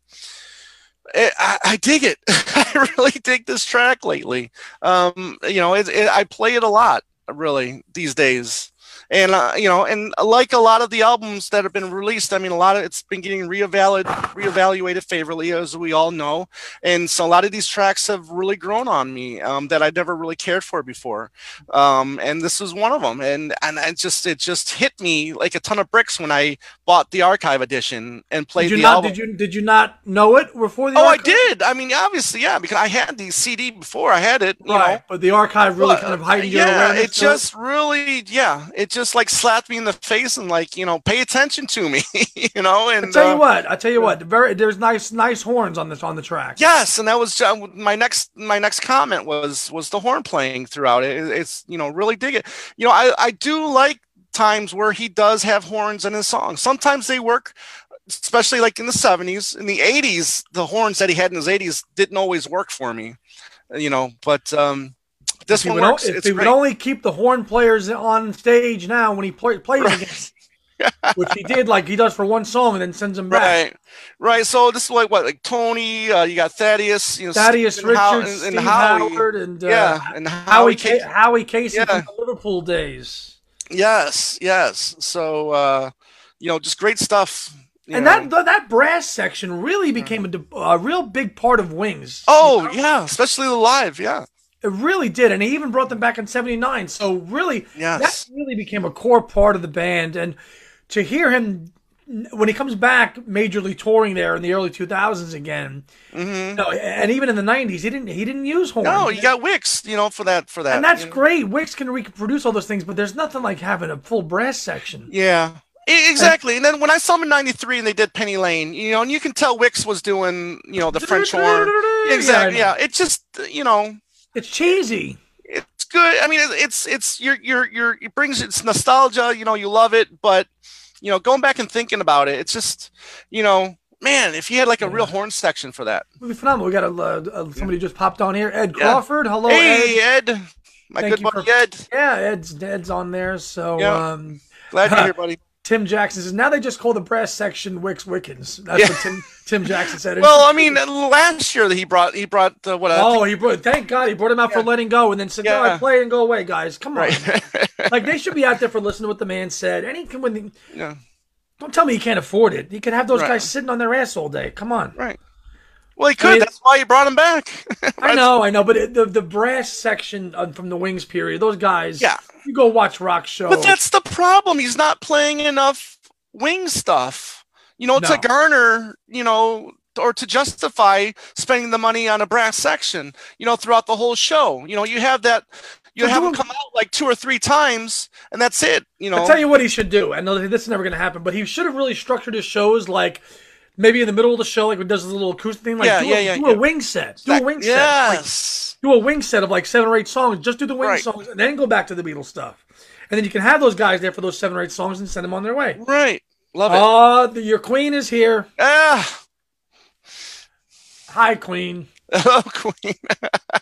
it, I, I dig it. I really dig this track lately. Um, you know, it, it, I play it a lot, really, these days. And uh, you know, and like a lot of the albums that have been released, I mean, a lot of it's been getting reevaluated, reevaluated favorably, as we all know. And so a lot of these tracks have really grown on me um, that I never really cared for before. Um, and this was one of them. And and it just it just hit me like a ton of bricks when I bought the archive edition and Did played you the not? album. Did you? Did you not know it before the Oh, I archive? did. I mean, obviously, yeah, because I had the C D before. I had it, you know. Right, but the archive really Well, kind of heightened your yeah, awareness. it to just really, yeah, it just like slapped me in the face and like, you know, pay attention to me, you know, I and tell you uh, what. I tell you what. Very, there's nice, nice horns on this on the track. yes, and that was uh, my next my next comment was was the horn playing throughout it. It's you know really dig it. You know, I I do like times where he does have horns in his songs. Sometimes they work, especially like in the seventies. In the eighties, the horns that he had in his eighties didn't always work for me, you know. But um, If this he one would, o- works. if It's he would great. only keep the horn players on stage now when he play, plays against, which he did, like he does for one song, and then sends them back. Right, right. So this is like what, like Tony. Uh, you got Thaddeus. You know, Thaddeus Steve and How- Richards, and, Steve and Howie. Howard, and uh, Yeah, and Howie Howie. Ca- Casey. Howie Casey Yeah. from the Liverpool days. Yes, yes. So uh, you know, just great stuff. you And know. that that brass section really became a, a real big part of Wings. Oh yeah, especially the live. Yeah. It really did, and he even brought them back in seventy-nine. So really, Yes. that really became a core part of the band. And to hear him when he comes back majorly touring there in the early two thousands again, Mm-hmm. no, and even in the nineties, he didn't he didn't use horns. No, you got Wicks. You know, for that. For that. and that's you know. great. Wicks can reproduce all those things, but there's nothing like having a full brass section. Yeah. E- Exactly, and then when I saw them in ninety-three and they did Penny Lane, you know, and you can tell Wicks was doing, you know, the French horn. Exactly, Yeah, I yeah. It just, you know, It's cheesy. it's good. I mean, it- it's it's you're you're you're it brings it's nostalgia. You know, you love it, but you know, going back and thinking about it, it's just, you know, man, if you had like a real horn section for that. It would be phenomenal. We got a, uh, somebody just popped on here. Ed Yeah. Crawford. Hello, Ed. Hey, Ed, my Thank good you buddy for- Ed. Yeah, Ed's Ed's on there. So Yeah. um, Glad you're here, buddy. Tim Jackson says now they just call the brass section Wicks Wickens. That's Yeah. what Tim Tim Jackson said. Well, I mean, last year that he brought he brought uh, what? I oh, he brought. Thank God he brought him out for letting go, and then said, "No, I Yeah. play and go away, guys. Come on." right. Like they should be out there for listening to what the man said. And he can. When the, yeah, don't tell me he can't afford it. He could have those Right. guys sitting on their ass all day. Come on. right. Well, he could. I mean- That's why he brought him back. I know, I know, but it, the the brass section uh, from the Wings period, those guys. Yeah. You go watch rock shows. But that's the problem. He's not playing enough wing stuff, you know, No. to garner, you know, or to justify spending the money on a brass section, you know, throughout the whole show. You know, you have that, you But have you- him come out like two or three times, and that's it. You know, I'll tell you what he should do. I know that this is never going to happen, but he should have really structured his shows like maybe in the middle of the show, like when he does his little acoustic thing, like Yeah, do, yeah, a, yeah, do yeah. a wing set. Do a wing set. Like, yes, do a wing set of like seven or eight songs. Just do the wing Right. songs and then go back to the Beatles stuff. And then you can have those guys there for those seven or eight songs and send them on their way. right. Love it. Oh, the, your queen is here. Ah, Hi, queen. hello, Queen.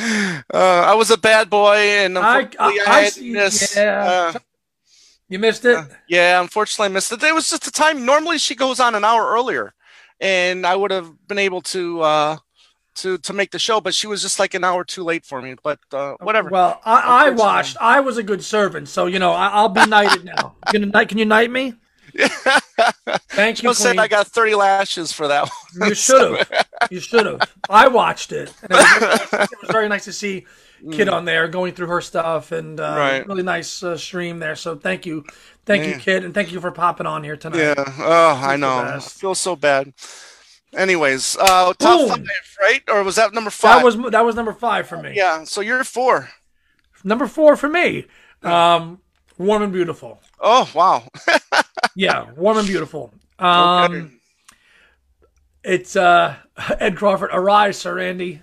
Uh, I was a bad boy, and I, I, unfortunately, I I had to see. miss. Yeah, Uh, you missed it. uh, yeah, unfortunately, I missed it. It was just the time. Normally, she goes on an hour earlier, and I would have been able to uh, to to make the show, but she was just like an hour too late for me. But uh, whatever. Well, I, I Unfortunately. watched. I was a good servant, so you know I, I'll be knighted now. You gonna knight? Can you knight me? Thank you, Joe said I Queen. got thirty lashes for that one. You should have. You should have. I watched it, and it was, very nice. It was very nice to see Kid on there going through her stuff, and uh, Right. really nice uh, stream there. So thank you, thank you, Yeah. Kid, and thank you for popping on here tonight. Yeah. Oh, I He's the know. I best. feel so bad. Anyways, uh, top five, Boom. right? Or was that number That five? was that was number five for me. Yeah. So you're four. Number four for me. Um, Warm and Beautiful. Oh, wow. Yeah, Warm and Beautiful. Okay. Um, it's uh, Ed Crawford. Arise, Sir Andy.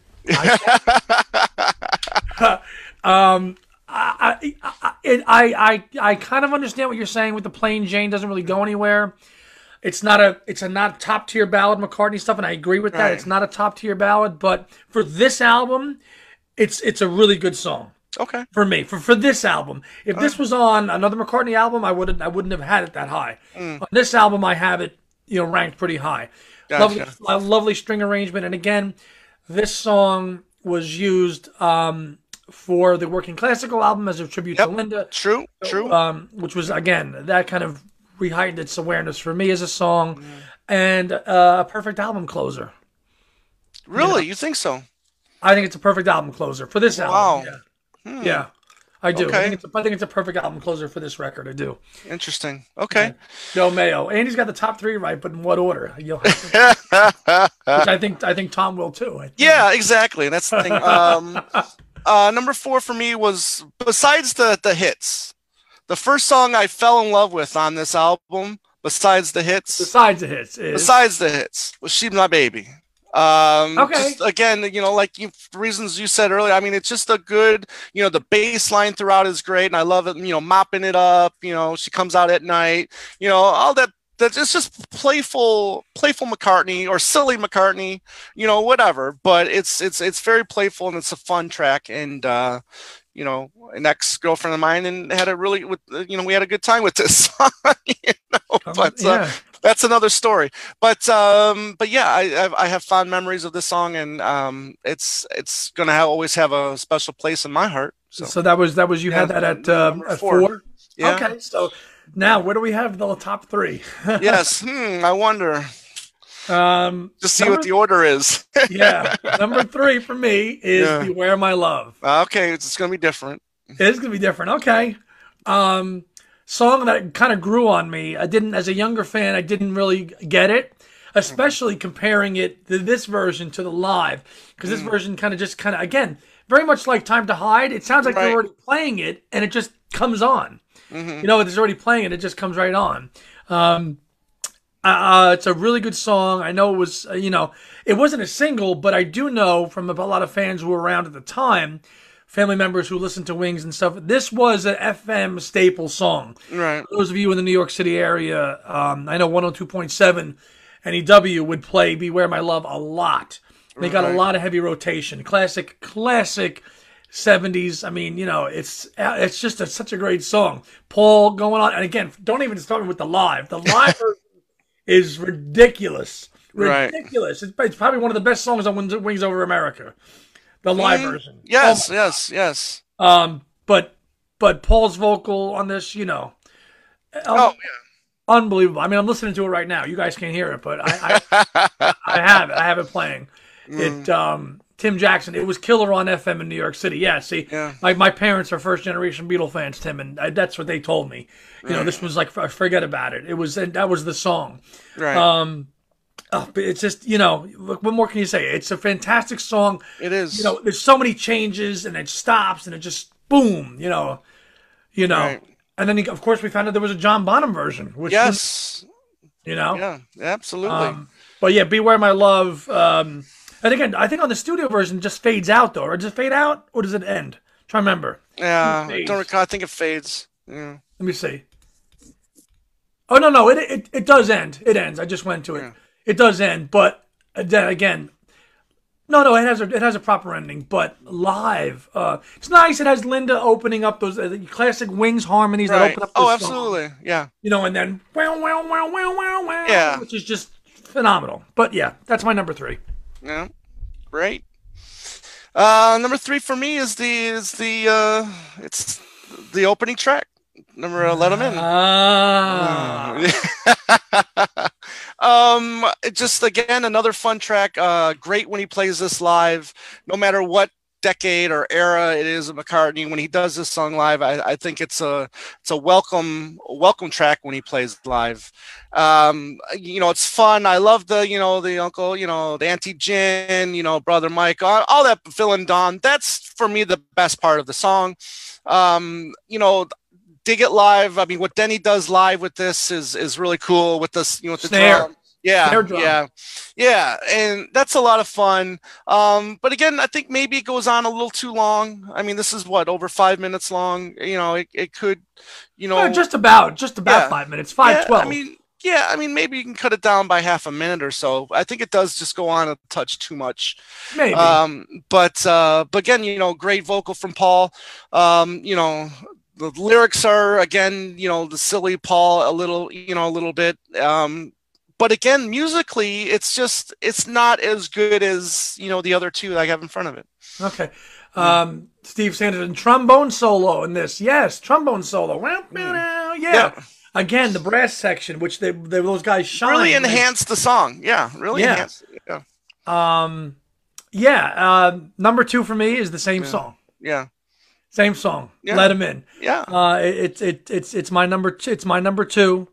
um, I, I, I, it, I, I, I kind of understand what you're saying with the Plain Jane doesn't really go anywhere. It's not a, it's a not top tier ballad McCartney stuff, and I agree with that. Right. It's not a top tier ballad, but for this album, it's it's a really good song Okay. for me. For for this album, if this was on another McCartney album, I wouldn't I wouldn't have had it that high. Mm. On this album, I have it, you know, ranked pretty high. Lovely, Gotcha. a lovely string arrangement, and again, this song was used um, for the Working Classical album as a tribute Yep. to Linda, True. True. um, which was again that kind of reheightened its awareness for me as a song, Mm. and uh, a perfect album closer. Really? You think so? I think it's a perfect album closer for this Wow. album. Yeah, yeah, I do. I Okay. think it's a, I think it's a perfect album closer for this record. I do. Interesting. Okay. Joe Mayo. Andy's got the top three right, but in what order? You'll have to, which I think I think Tom will too. I think. Yeah, exactly. That's the thing. Um, uh, number four for me was, besides the the hits, the first song I fell in love with on this album, besides the hits, Besides the hits, is besides the hits, was "She's My Baby." Um, Okay. just, again, you know, like you, reasons you said earlier. I mean, it's just a good, you know, the bass line throughout is great, and I love it. You know, mopping it up. You know, she comes out at night. You know, all that. That it's just playful, playful McCartney or silly McCartney. You know, whatever. But it's it's it's very playful, and it's a fun track. And uh, you know, an ex girlfriend of mine, and had a really, with you know, we had a good time with this song. You know, Um, but uh, yeah. that's another story. But um, but yeah, I I've- I have fond memories of this song, and um, it's it's gonna have, always have a special place in my heart. So So that was that was you had Yeah, that at um, number at four. four. yeah, Okay, so now where do we have the top three? yes. Hmm, I wonder. um, Just see number, what the order is. yeah, number three for me is Yeah. "Beware My Love." Okay, it's gonna be different. It is gonna be different. Okay, um, song that kind of grew on me. I didn't, as a younger fan, I didn't really get it, especially comparing it to this version to the live, because this version kind of just kind of again very much like "Time to Hide." It sounds like Right. they're already playing it, and it just comes on. Mm-hmm. You know, it's already playing it; it just comes right on. Um, uh, it's a really good song. I know it was, uh, you know, it wasn't a single, but I do know from a lot of fans who were around at the time, family members who listened to Wings and stuff. This was an F M staple song. Right. For those of you in the New York City area, um, I know one oh two point seven and E W would play "Beware My Love" a lot. They got Right. a lot of heavy rotation. Classic, classic seventies. I mean, you know, it's it's just a, such a great song. Paul going on, and again, don't even start with the live. The live version is ridiculous. Right. Ridiculous. It's, it's probably one of the best songs on Wings, Wings Over America. The live Mhm. version. Yes. Yes. Yes. Oh, um, but but Paul's vocal on this, you know, Oh unbelievable. I mean, I'm listening to it right now. You guys can't hear it, but I I, I have it. I have it playing. It um Tim Jackson. It was killer on F M in New York City. Yeah. See, Yeah. like my parents are first generation Beatle fans, Tim, and I, that's what they told me. You know, this was like forget about it. It was and that was the song. Right. Um, oh, but it's just you know, look, what more can you say? It's a fantastic song. it is. You know, there's so many changes, and it stops, and it just boom. You know, you know. Right. And then, of course, we found out there was a John Bonham version, which was, Yes. you know. Yeah. Absolutely. Um, but yeah, "Beware My Love." Um, and again, I think on the studio version, it just fades out though, or does it fade out, or does it end? Try to remember. yeah. I fades. don't recall. I think it fades. Yeah. Let me see. Oh no, no, it it, it does end. It ends. I just went to it. Yeah. It does end, but then again, No, no, it has a it has a proper ending, but live, uh, it's nice. It has Linda opening up those uh, classic Wings harmonies that Right. open up the Oh, song, absolutely. Yeah. you know, and then wow, wow, wow, wow, wow, wow, Yeah. which is just phenomenal. But yeah, that's my number three. Yeah. Great. Uh, number three for me is the is the uh, it's the opening track. Number uh, Let 'Em In. Ah, um, it just again another fun track. Uh, great when he plays this live, no matter what decade or era it is of McCartney. When he does this song live, I, I think it's a it's a welcome welcome track when he plays live. Um, you know, it's fun. I love the you know the uncle, you know the Auntie Jin, you know brother Mike, all, all that Phil and Don. That's for me the best part of the song. Um, you know, dig it live. I mean, what Denny does live with this is is really cool with this, you know, with the snare, drum. Yeah, snare drum. yeah, yeah, and that's a lot of fun. Um, but again, I think maybe it goes on a little too long. I mean, this is what over five minutes long. You know, it, it could, you know, Uh, just about, just about yeah, five minutes, five yeah. I twelve, mean, yeah, I mean, maybe you can cut it down by half a minute or so. I think it does just go on a touch too much. maybe. Um, but uh, but again, you know, great vocal from Paul. Um, you know, the lyrics are again, you know, the silly Paul a little, you know, a little bit. Um, but again, musically, it's just it's not as good as you know the other two that I have in front of it. Okay. Yeah. Um, Steve Sanderson, trombone solo in this. Yes, trombone solo. Yeah. Yeah. Again, the brass section, which they, they those guys shine. Really enhanced the song. Yeah, really Yeah. enhanced. it. Yeah, Um, yeah. Uh, number two for me is the same yeah, song. yeah, Same song. Yeah. Let 'Em In. yeah. Uh, it, it, it, it's it's my number two. It's my number two.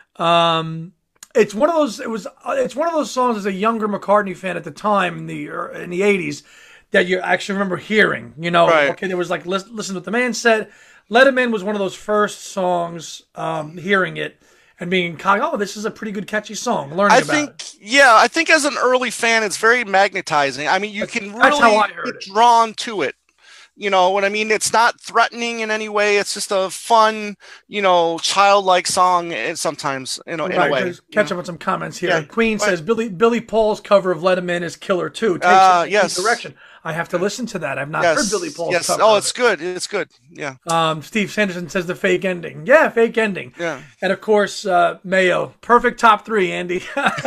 Um, it's one of those. It was. It's one of those songs as a younger McCartney fan at the time in the er, in the eighties that you actually remember hearing. You know, Right. okay, there was like listen, listen to what the man said. Let 'Em In was one of those first songs. Um, hearing it and being kind of, oh, this is a pretty good catchy song. Learning I about think, it. yeah, I think as an early fan, it's very magnetizing. I mean, you can That's really how I heard get it. drawn to it. You know what I mean? It's not threatening in any way. It's just a fun, you know, childlike song. And sometimes, you know, in Right, a way. just you catch know? up on some comments here. Yeah. Queen Go says ahead. Billy Billy Paul's cover of "Let 'Em In" is killer too. Takes Uh, it in a yes. new direction. I have to listen to that. I've not Yes. heard Billy Paul's yes. cover. Oh, of it's it. good. It's good. Yeah. Um, Steve Sanderson says the fake ending. Yeah, fake ending. Yeah. And of course, uh, Mayo. Perfect top three, Andy.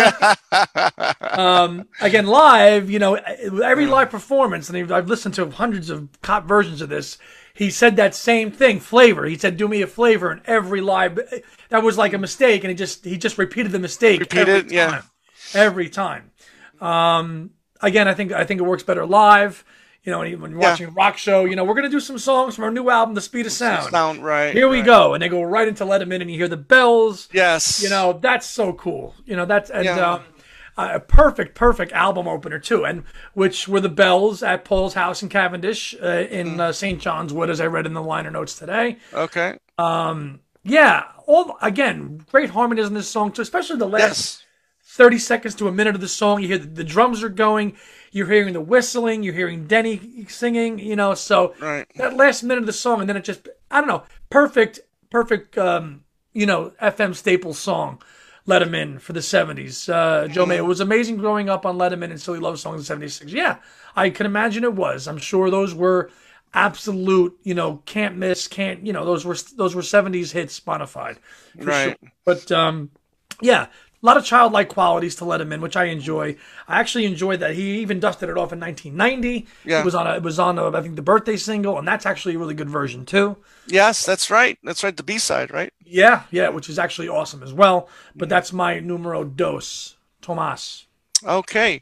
um, again, live, you know, every live performance, and I've listened to hundreds of cop versions of this. He said that same thing, flavor. He said, "Do me a flavor," in every live. That was like a mistake, and he just he just repeated the mistake Repeat every it, time. yeah. Every time. Um, again, I think I think it works better live. You know, when you're Yeah. watching a rock show, you know, we're gonna do some songs from our new album, The Speed of Sound. Sound right. Here we right. go, and they go right into "Let 'Em In," and you hear the bells. Yes. You know, that's so cool. You know, that's and Yeah. um, a perfect, perfect album opener too, and which were the bells at Paul's house in Cavendish uh, in uh, Saint John's Wood, as I read in the liner notes today. Okay. Yeah, all again, great harmonies in this song too, especially the last Yes. thirty seconds to a minute of the song. You hear the, the drums are going, you're hearing the whistling, you're hearing Denny singing, you know, so Right. that last minute of the song, and then it just, I don't know, perfect, perfect, um, you know, F M staple song, Let 'Em In for the seventies. Uh, Joe May, it was amazing growing up on Let 'Em In and Silly Love Songs in seventy-six. Yeah, I can imagine it was. I'm sure those were absolute, you know, can't miss, can't, you know, those were those were seventies hits Spotify. For Right. Sure. But, um, yeah, a lot of childlike qualities to Let 'Em In, which I enjoy. I actually enjoyed that he even dusted it off in nineteen ninety. Yeah. It was on a, it was on a, I think the birthday single, and that's actually a really good version too. Yes, that's right. That's right. The B side, right? Yeah, yeah, which is actually awesome as well. But that's my numero dos, Tomas. Okay.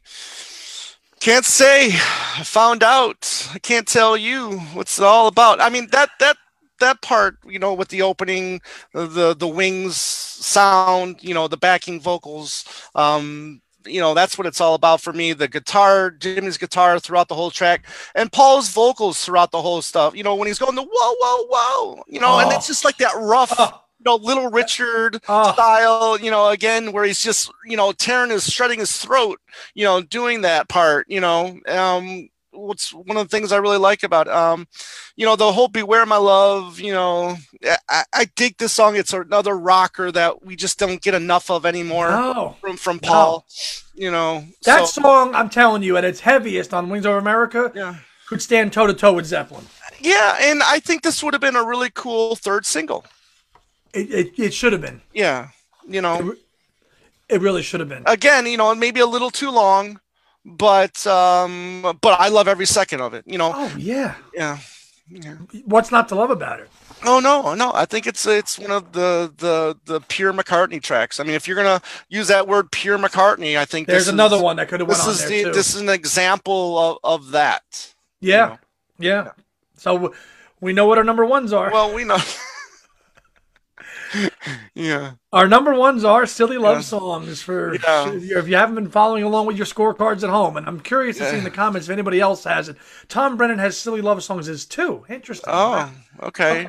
Can't say. I found out. I can't tell you what's it all about. I mean that that that part, you know, with the opening, the the wings sound, you know, the backing vocals, um, you know, that's what it's all about for me. The guitar, Jimmy's guitar throughout the whole track, and Paul's vocals throughout the whole stuff. You know, when he's going the whoa, whoa, whoa, you know, and Oh. it's just like that rough. Oh. You know, Little Richard Oh. style, you know, again, where he's just, you know, tearing his, shredding his throat, you know, doing that part, you know. Um, what's one of the things I really like about um, you know, the whole "Beware My Love." You know, I, I dig this song. It's another rocker that we just don't get enough of anymore No, from from no. Paul. You know, That so song, I'm telling you, at its heaviest on Wings Over America, yeah, could stand toe to toe with Zeppelin. yeah, and I think this would have been a really cool third single. It, it, it should have been. Yeah, you know, It, it really should have been. again, you know, maybe a little too long, but um, but I love every second of it. You know, Oh yeah. yeah. Yeah. What's not to love about it? Oh no, no. I think it's it's one of the the the pure McCartney tracks. I mean, if you're gonna use that word "pure McCartney," I think There's this another is one that could have went this on is there the too. this is an example of of that. You Yeah, know? yeah. So we know what our number ones are. Well, we know. Yeah. Our number ones are silly love Yeah. songs. For Yeah. if you haven't been following along with your scorecards at home, and I'm curious to see in the comments if anybody else has it. Tom Brennan has silly love songs as too. Interesting. Oh, okay.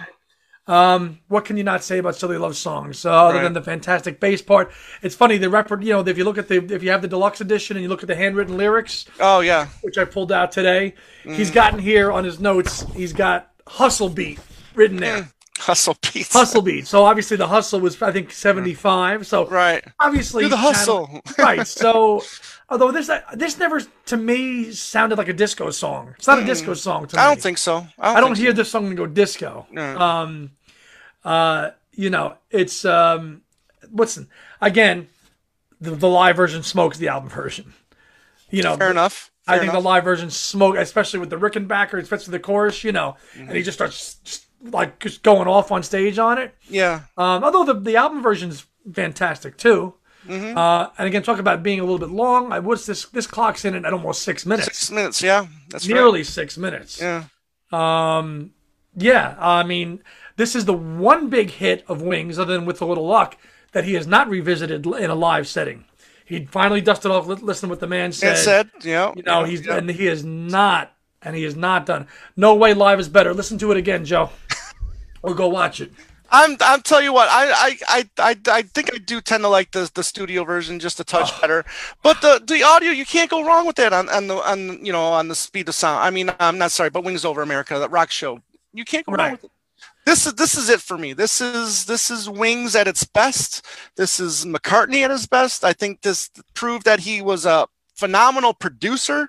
Um, what can you not say about silly love songs uh, other Right. than the fantastic bass part? It's funny the record. You know, if you look at the if you have the deluxe edition and you look at the handwritten lyrics, Oh yeah. which I pulled out today, Mm. he's gotten here on his notes. He's got hustle beat written there. Hustle pizza. Hustle beat. So obviously the hustle was I think seventy-five. So Right. obviously Do the channel- hustle. right. So although this this never to me sounded like a disco song. It's not a disco song to me. I don't think so. I don't, I don't think hear this song and go disco. No. Um, uh, you know, it's um, what's again the, the live version smokes the album version. You know, so. Fair enough. I Fair think enough. the live version smoke, especially with the Rickenbacker, especially the chorus. You know, Mm-hmm. and he just starts just, like just going off on stage on it. Yeah. Um, although the the album version's fantastic too. Mm-hmm. Uh, and again, talk about being a little bit long. I was this this clocks in at almost six minutes, Six minutes. Yeah. That's nearly right. six minutes. Yeah. Um, yeah, I mean, this is the one big hit of Wings, other than With a Little Luck, that he has not revisited in a live setting. He finally dusted off li- Listen to What the Man Said. It said. Yeah. You know, he's and he is not, and he is not done. No Way Live is better. Listen to it again, Joe, or go watch it. I'm. I'm tell you what. I. I. I. I, I think I do tend to like the the studio version just a touch Oh. better. But the the audio, you can't go wrong with that on on the on you know on the speed of sound. I mean, I'm not sorry, but Wings Over America, that rock show, you can't go wrong Right. with it. This is this is it for me. This is this is Wings at its best. This is McCartney at his best. I think this proved that he was a phenomenal producer.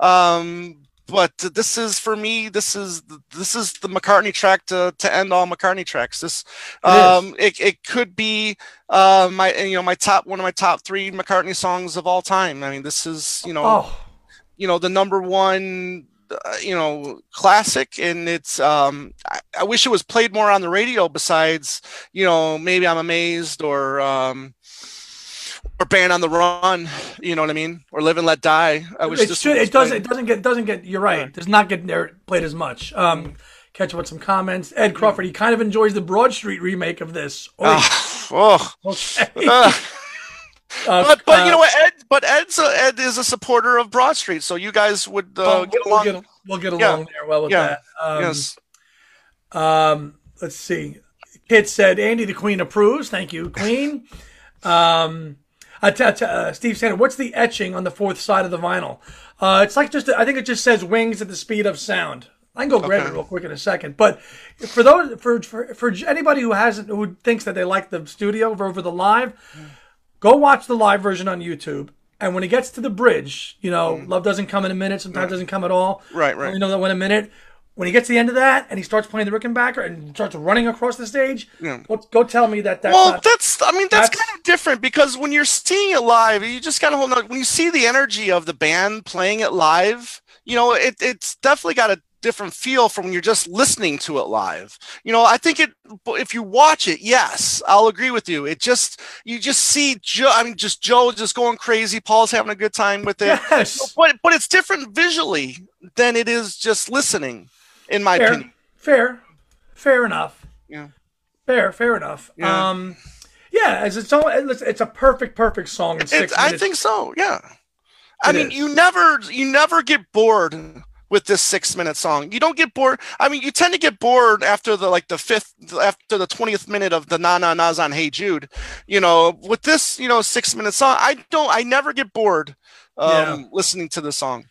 Um, but this is for me. This is this is the McCartney track to, to end all McCartney tracks. This um, it, it could be uh, my you know my top one of my top three McCartney songs of all time. I mean, this is you know Oh, you know the number one uh, you know classic, and it's um I, I wish it was played more on the radio besides you know maybe I'm Amazed or um or Band on the Run, you know what I mean, or Live and Let Die. I wish it this should. one was It doesn't. played. It doesn't get. Doesn't get. You're right. It does not get there played as much. Um, catch up with some comments. Ed Crawford. He kind of enjoys the Broad Street remake of this. Oh, Ah, oh. okay. Ah. Uh, but but you uh, know what, Ed but Ed's a, Ed is a supporter of Broad Street, so you guys would uh, we'll, get we'll along. get, we'll get Yeah. along there well with Yeah. that. Um, Yes. Um, let's see. Kit said, Andy, the Queen approves. Thank you, Queen. Um, uh, t- t- uh, Steve Sanders, what's the etching on the fourth side of the vinyl? Uh, it's like just, I think it just says wings at the speed of sound. I can go grab Okay. it real quick in a second. But for those, for, for, for anybody who hasn't, who thinks that they like the studio over the live, go watch the live version on YouTube. And when he gets to the bridge, you know, love doesn't come in a minute, sometimes doesn't come at all. Right, right. You know that one in a minute. When he gets to the end of that and he starts playing the Rickenbacker and starts running across the stage, Yeah. go, go tell me that that's Well, not. that's I mean that's, that's- kind of different because when you're seeing it live, you just gotta hold on. When you see the energy of the band playing it live, you know, it it's definitely got a different feel from when you're just listening to it live. You know, I think it if you watch it, yes, I'll agree with you. It just you just see Joe. I mean, just Joe just going crazy. Paul's having a good time with it. Yes. But but it's different visually than it is just listening, in my Fair, opinion. fair, fair enough. Yeah. Fair, fair enough. Yeah. Um, yeah, as it's all, it's, it's a perfect, perfect song in six It's, I minutes. think so. Yeah. I It mean, is. you never you never get bored with this six minute song. You don't get bored. I mean, you tend to get bored after the like the fifth after the twentieth minute of the na na na's on Hey Jude. You know, with this you know six minute song, I don't I never get bored um, Yeah. listening to the song.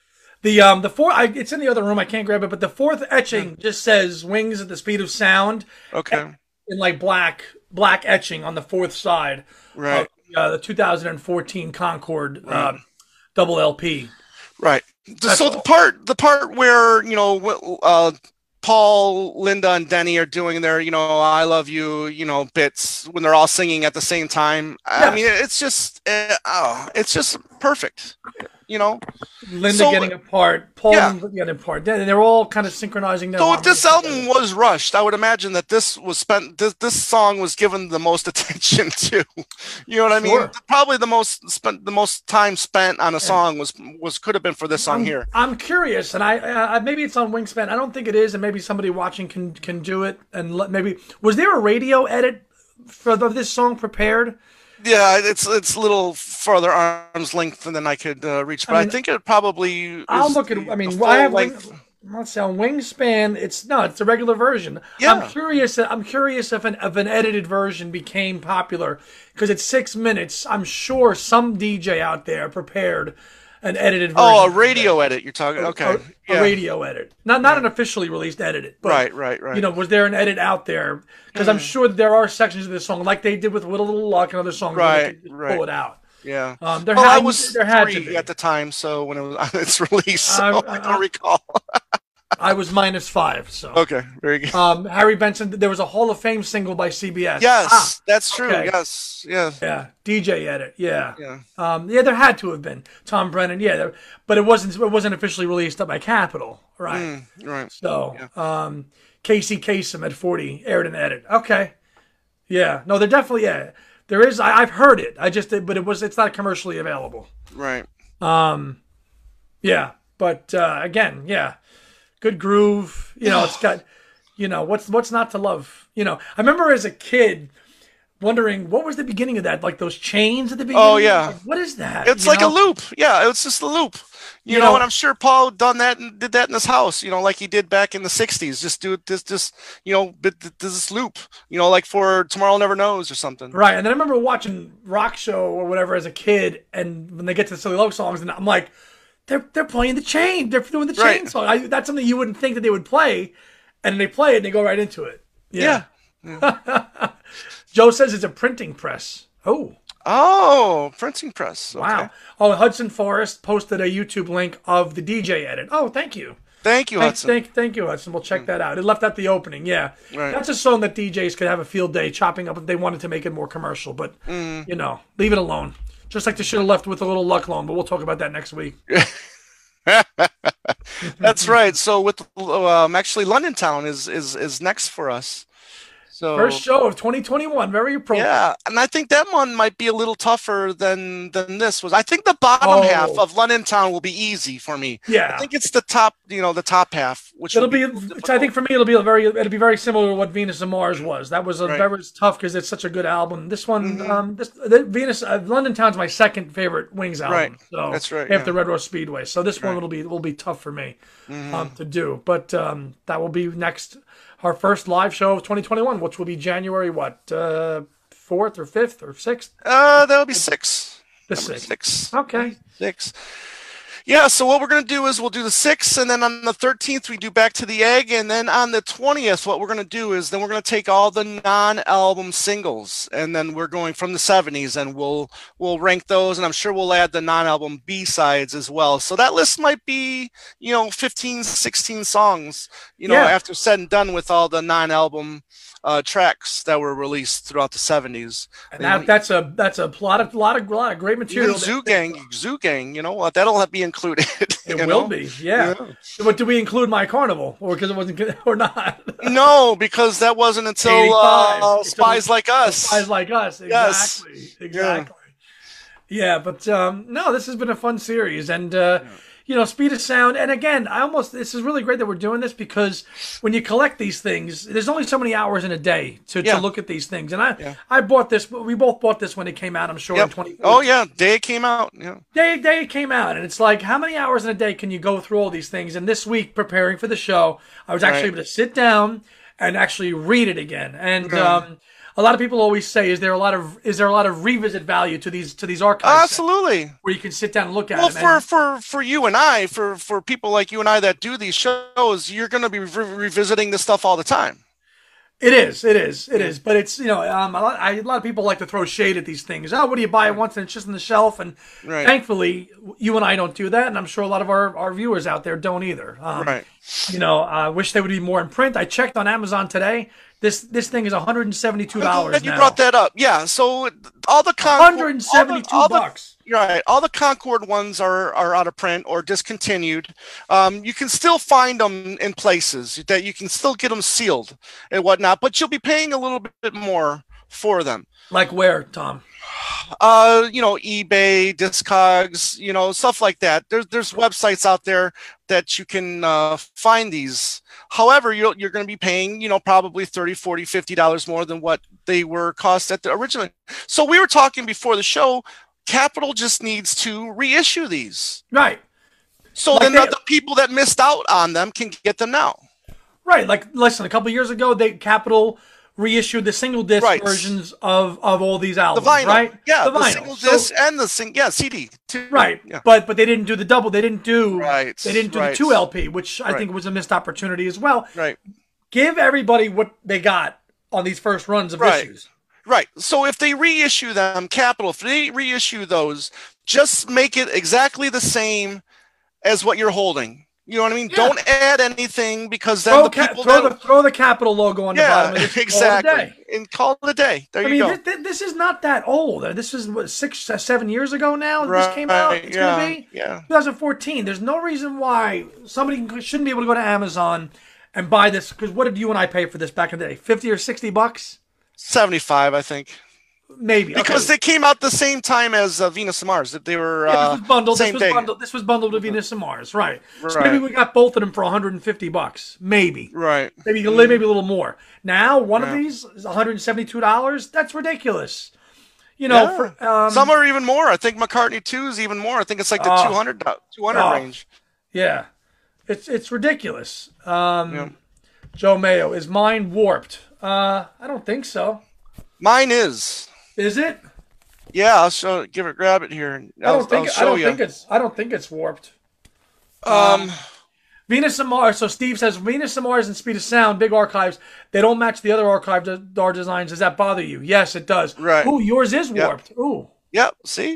The um the fourth, I, it's in the other room. I can't grab it, but the fourth etching just says "Wings at the Speed of Sound" Okay. in like black black etching on the fourth side. Right. Of, uh, the two thousand fourteen Concord uh, double L P. Right. That's so all. the part the part where you know uh, Paul, Linda, and Denny are doing their you know "I love you" you know bits when they're all singing at the same time. Yes. I mean, it's just uh, oh, it's just perfect. You know, Linda so, getting a part, Paul yeah. getting a part. And they're all kind of synchronizing their. So if this album was rushed, I would imagine that this was spent. This, this song was given the most attention to. You know what I Sure. mean? Probably the most spent, the most time spent on a song was was could have been for this song I'm, here. I'm curious, and I, I maybe it's on Wingspan. I don't think it is, and maybe somebody watching can can do it. And let, maybe was there a radio edit for the, this song prepared? Yeah, it's it's a little farther arm's length than I could uh, reach, but I, I mean, think it probably. I'll is look at. the- I mean, the full I have. length. Wing, let's say on Wingspan, it's no, it's the regular version. Yeah. I'm curious. I'm curious if an if an edited version became popular because it's six minutes. I'm sure some D J out there prepared an edited version. Oh, a radio edit. You're talking. Okay, A, a yeah. radio edit, not not an officially released edit. But, Right, right, right. You know, was there an edit out there? Because I'm sure that there are sections of this song, like they did with With a Little Luck and other songs, where they Right, could just right. pull it out. Yeah. Um, there Well, had, I was there had to three be. at the time, so when it was its release, so Uh, I uh, don't recall. I was minus five. So, Okay, very good. um, Harry Benson. There was a Hall of Fame single by C B S. Yes, Ah, that's true. okay. Yes, yeah, yeah, D J edit. Yeah, yeah. um, yeah. There had to have been Tom Brennan. Yeah, there, but it wasn't. It wasn't officially released by Capitol, right? Mm, right. So, um, Casey Kasem at forty aired an edit. Okay. Yeah. No, they're definitely, yeah. There is, I, I've heard it. I just, but it was, it's not commercially available. Right. Yeah. But, uh, again, yeah. Good groove. You know, it's got, you know, what's, what's not to love? You know, I remember as a kid wondering what was the beginning of that? Like those chains at the beginning? Oh, yeah. Like, what is that? It's You like know? a loop. Yeah, it's just a loop. You, You know, know- and I'm sure Paul done that and did that in his house. You know, like he did back in the sixties. Just do it. This, just you know, bit- th- this loop. You know, like for Tomorrow Never Knows or something. Right. And then I remember watching Rock Show or whatever as a kid, and when they get to the Silly Love songs, and I'm like, they're they're playing the chain. They're doing the chain Right. song. I, that's something you wouldn't think that they would play, and then they play it and they go right into it. Yeah. Joe says it's a printing press. Oh, Oh, printing press. Okay. wow. Oh, Hudson Forrest posted a YouTube link of the D J edit. Oh, thank you. Thank you, Thank, Hudson. thank, thank you, Hudson. We'll check that out. It left out the opening. Yeah, Right. that's a song that D Js could have a field day chopping up if they wanted to make it more commercial. But Mm. you know, leave it alone. Just like they should have left with a little luck loan. But we'll talk about that next week. That's right. So with um, actually, London Town is is is next for us. So First show of twenty twenty-one. Very appropriate. yeah, and I think that one might be a little tougher than than this was. I think the bottom Oh. half of London Town will be easy for me. Yeah. I think it's the top, you know, the top half, which It'll will be. a little I think for me, it'll be a very. It'll be very similar to what Venus and Mars was. That was a Right. very tough because it's such a good album. This one, um, this the Venus, uh, London Town's my second favorite Wings album. Right. So That's right, After yeah. Red Rose Speedway, so this one Right. will be will be tough for me um, to do. But um, that will be next. Our first live show of twenty twenty-one, which will be January what uh, fourth or fifth or sixth. Uh, that'll be six. The Number sixth. Six. Okay. Six. Yeah, so what we're going to do is we'll do the sixth, and then on the thirteenth, we do Back to the Egg, and then on the twentieth, what we're going to do is then we're going to take all the non-album singles, and then we're going from the seventies, and we'll we'll rank those, and I'm sure we'll add the non-album B-sides as well. So that list might be, you know, fifteen, sixteen songs, you know, Yeah. after said and done with all the non-album uh, tracks that were released throughout the seventies. And that, that's a that's a lot of lot of lot of great material. Even Zoo Gang, Zoo Gang, you know, uh, that'll be included. It you will know? be, yeah. Yeah. But do we include My Carnival, or because it wasn't, or not? No, because that wasn't until eighty-five. uh, It's Spies until- Like Us. Spies like us, Yes. exactly, exactly. Yeah, but um, no, this has been a fun series, and uh, you know, Speed of Sound. And again, I almost this is really great that we're doing this because when you collect these things, there's only so many hours in a day to, Yeah. to look at these things. And I Yeah. I bought this. We both bought this when it came out. I'm sure in Yep. twenty. Oh yeah, day it came out. Yeah. Day day it came out, and it's like, how many hours in a day can you go through all these things? And this week, preparing for the show, I was actually Right. able to sit down and actually read it again. And Okay. um, a lot of people always say, is there a lot of is there a lot of revisit value to these to these archives? Absolutely. Where you can sit down and look at well, them. Well, and, for, for, for you and I, for, for people like you and I that do these shows, you're going to be re- revisiting this stuff all the time. It is, it is, it is. But it's, you know, um, a, lot, I, a lot of people like to throw shade at these things. Oh, what do you buy it once and it's just on the shelf? And right. Thankfully, you and I don't do that. And I'm sure a lot of our, our viewers out there don't either. Um, right. You know, I uh, wish they would be more in print. I checked on Amazon today. This this thing is one hundred seventy-two dollars now. You brought that up. Yeah. So all the Concord, one hundred seventy-two all the, all bucks. The, right. All the Concord ones are, are out of print or discontinued. Um, you can still find them in places that you can still get them sealed and whatnot, but you'll be paying a little bit more for them. Like where, Tom? Uh, you know, eBay, Discogs, you know, stuff like that. There's there's websites out there that you can uh, find these. However, you're, you're going to be paying, you know, probably thirty, forty, fifty dollars more than what they were cost at the original. So we were talking before the show, Capitol just needs to reissue these. Right. So like then they, the people that missed out on them can get them now. Right. Like, listen, a couple of years ago, they Capitol reissued the single disc right. versions of, of all these albums, the vinyl. right? Yeah, the, the vinyl. single disc so, and the sing, yeah, C D. Too. Right, yeah. but but they didn't do the double. They didn't do. Right. They didn't do right. the two L P, which I right. think was a missed opportunity as well. Right. Give everybody what they got on these first runs of right. issues. Right. So if they reissue them, Capitol, if they reissue those, just make it exactly the same as what you're holding. You know what I mean? Yeah. Don't add anything because then throw the ca- people throw, that, the, throw the Capitol logo on yeah, the bottom. Of this exactly. Call it a day. And call it a day. There I you mean, go. This, this is not that old. This is what six, uh, seven years ago now. Right. This came out. It's yeah. gonna be yeah. twenty fourteen. There's no reason why somebody shouldn't be able to go to Amazon and buy this. Because what did you and I pay for this back in the day? Fifty or sixty bucks? Seventy-five, I think. Maybe because okay. they came out the same time as uh, Venus and Mars. That they were yeah, uh, this was bundled. Same this was day. bundled. This was bundled with Venus and Mars, right? right? So maybe we got both of them for one hundred fifty bucks, maybe. Right. Maybe mm. maybe a little more. Now one yeah. of these is one hundred seventy-two dollars. That's ridiculous. You know, yeah. for, um, some are even more. I think McCartney two is even more. I think it's like the uh, two hundred, two hundred uh, range. Yeah, it's it's ridiculous. Um, yeah. Joe Mayo, is mine warped? Uh, I don't think so. Mine is. Is it? Yeah, I'll show. Give it. Grab it here. I'll, I don't think. I'll show I don't you. think it's. I don't think it's warped. Um, um, Venus and Mars. So Steve says Venus and Mars and Speed of Sound, big archives. They don't match the other archive door designs. Does that bother you? Yes, it does. Right. Ooh, yours is warped. Yep. Ooh. Yep. See.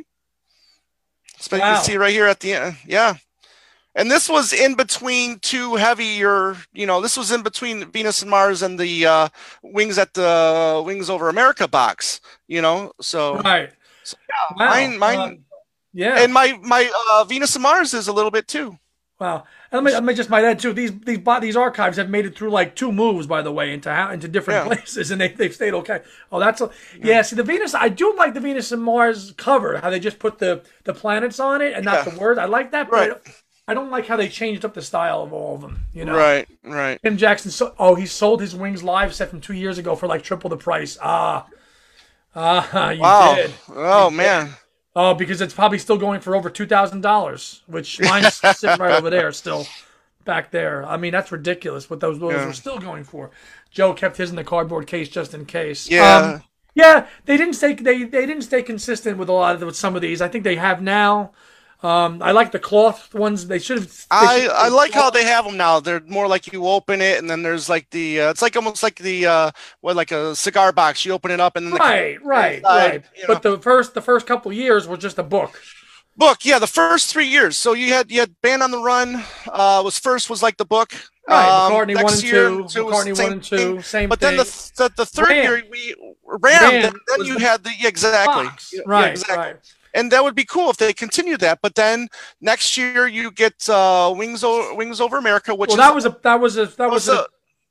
So wow. You can see right here at the end. Yeah. And this was in between two heavier, you know, this was in between Venus and Mars and the uh, Wings at the Wings Over America box, you know. So right. So, yeah, wow. mine, mine, uh, yeah. And my my uh, Venus and Mars is a little bit too. Wow. And let me, let me just might add too. These these these archives have made it through like two moves, by the way, into into different yeah. places, and they they've stayed okay. Oh, that's a, yeah. yeah. See, the Venus, I do like the Venus and Mars cover. How they just put the the planets on it and not yeah. the words. I like that. But right. I don't, I don't like how they changed up the style of all of them. You know. Right. Right. Tim Jackson. So, oh, he sold his Wings live set from two years ago for like triple the price. Ah. Ah. You wow. did. Oh you man. Did. Oh, because it's probably still going for over two thousand dollars, which mine's sitting right over there still. Back there. I mean, that's ridiculous what those those yeah. were still going for. Joe kept his in the cardboard case just in case. Yeah. Um, yeah, they didn't stay they they didn't stay consistent with a lot of with some of these. I think they have now. Um, I like the cloth ones. They should have. They I, should, I like how they have them now. They're more like you open it and then there's like the uh, it's like almost like the uh, what like a cigar box. You open it up and then the right, right, inside, right. You know. But the first the first couple of years were just a book. Book, yeah, the first three years. So you had you had Band on the Run. Uh, was first was like the book. Right, um, McCartney one and year, two. two McCartney one and two. thing. Same but thing. then the the, the third Ram. year we Ram. Ram then then you the had the yeah, exactly. box. Yeah, right, exactly. right. And that would be cool if they continue that. But then next year you get uh, Wings over Wings Over America, which well, is, that was a that was a that was, was a,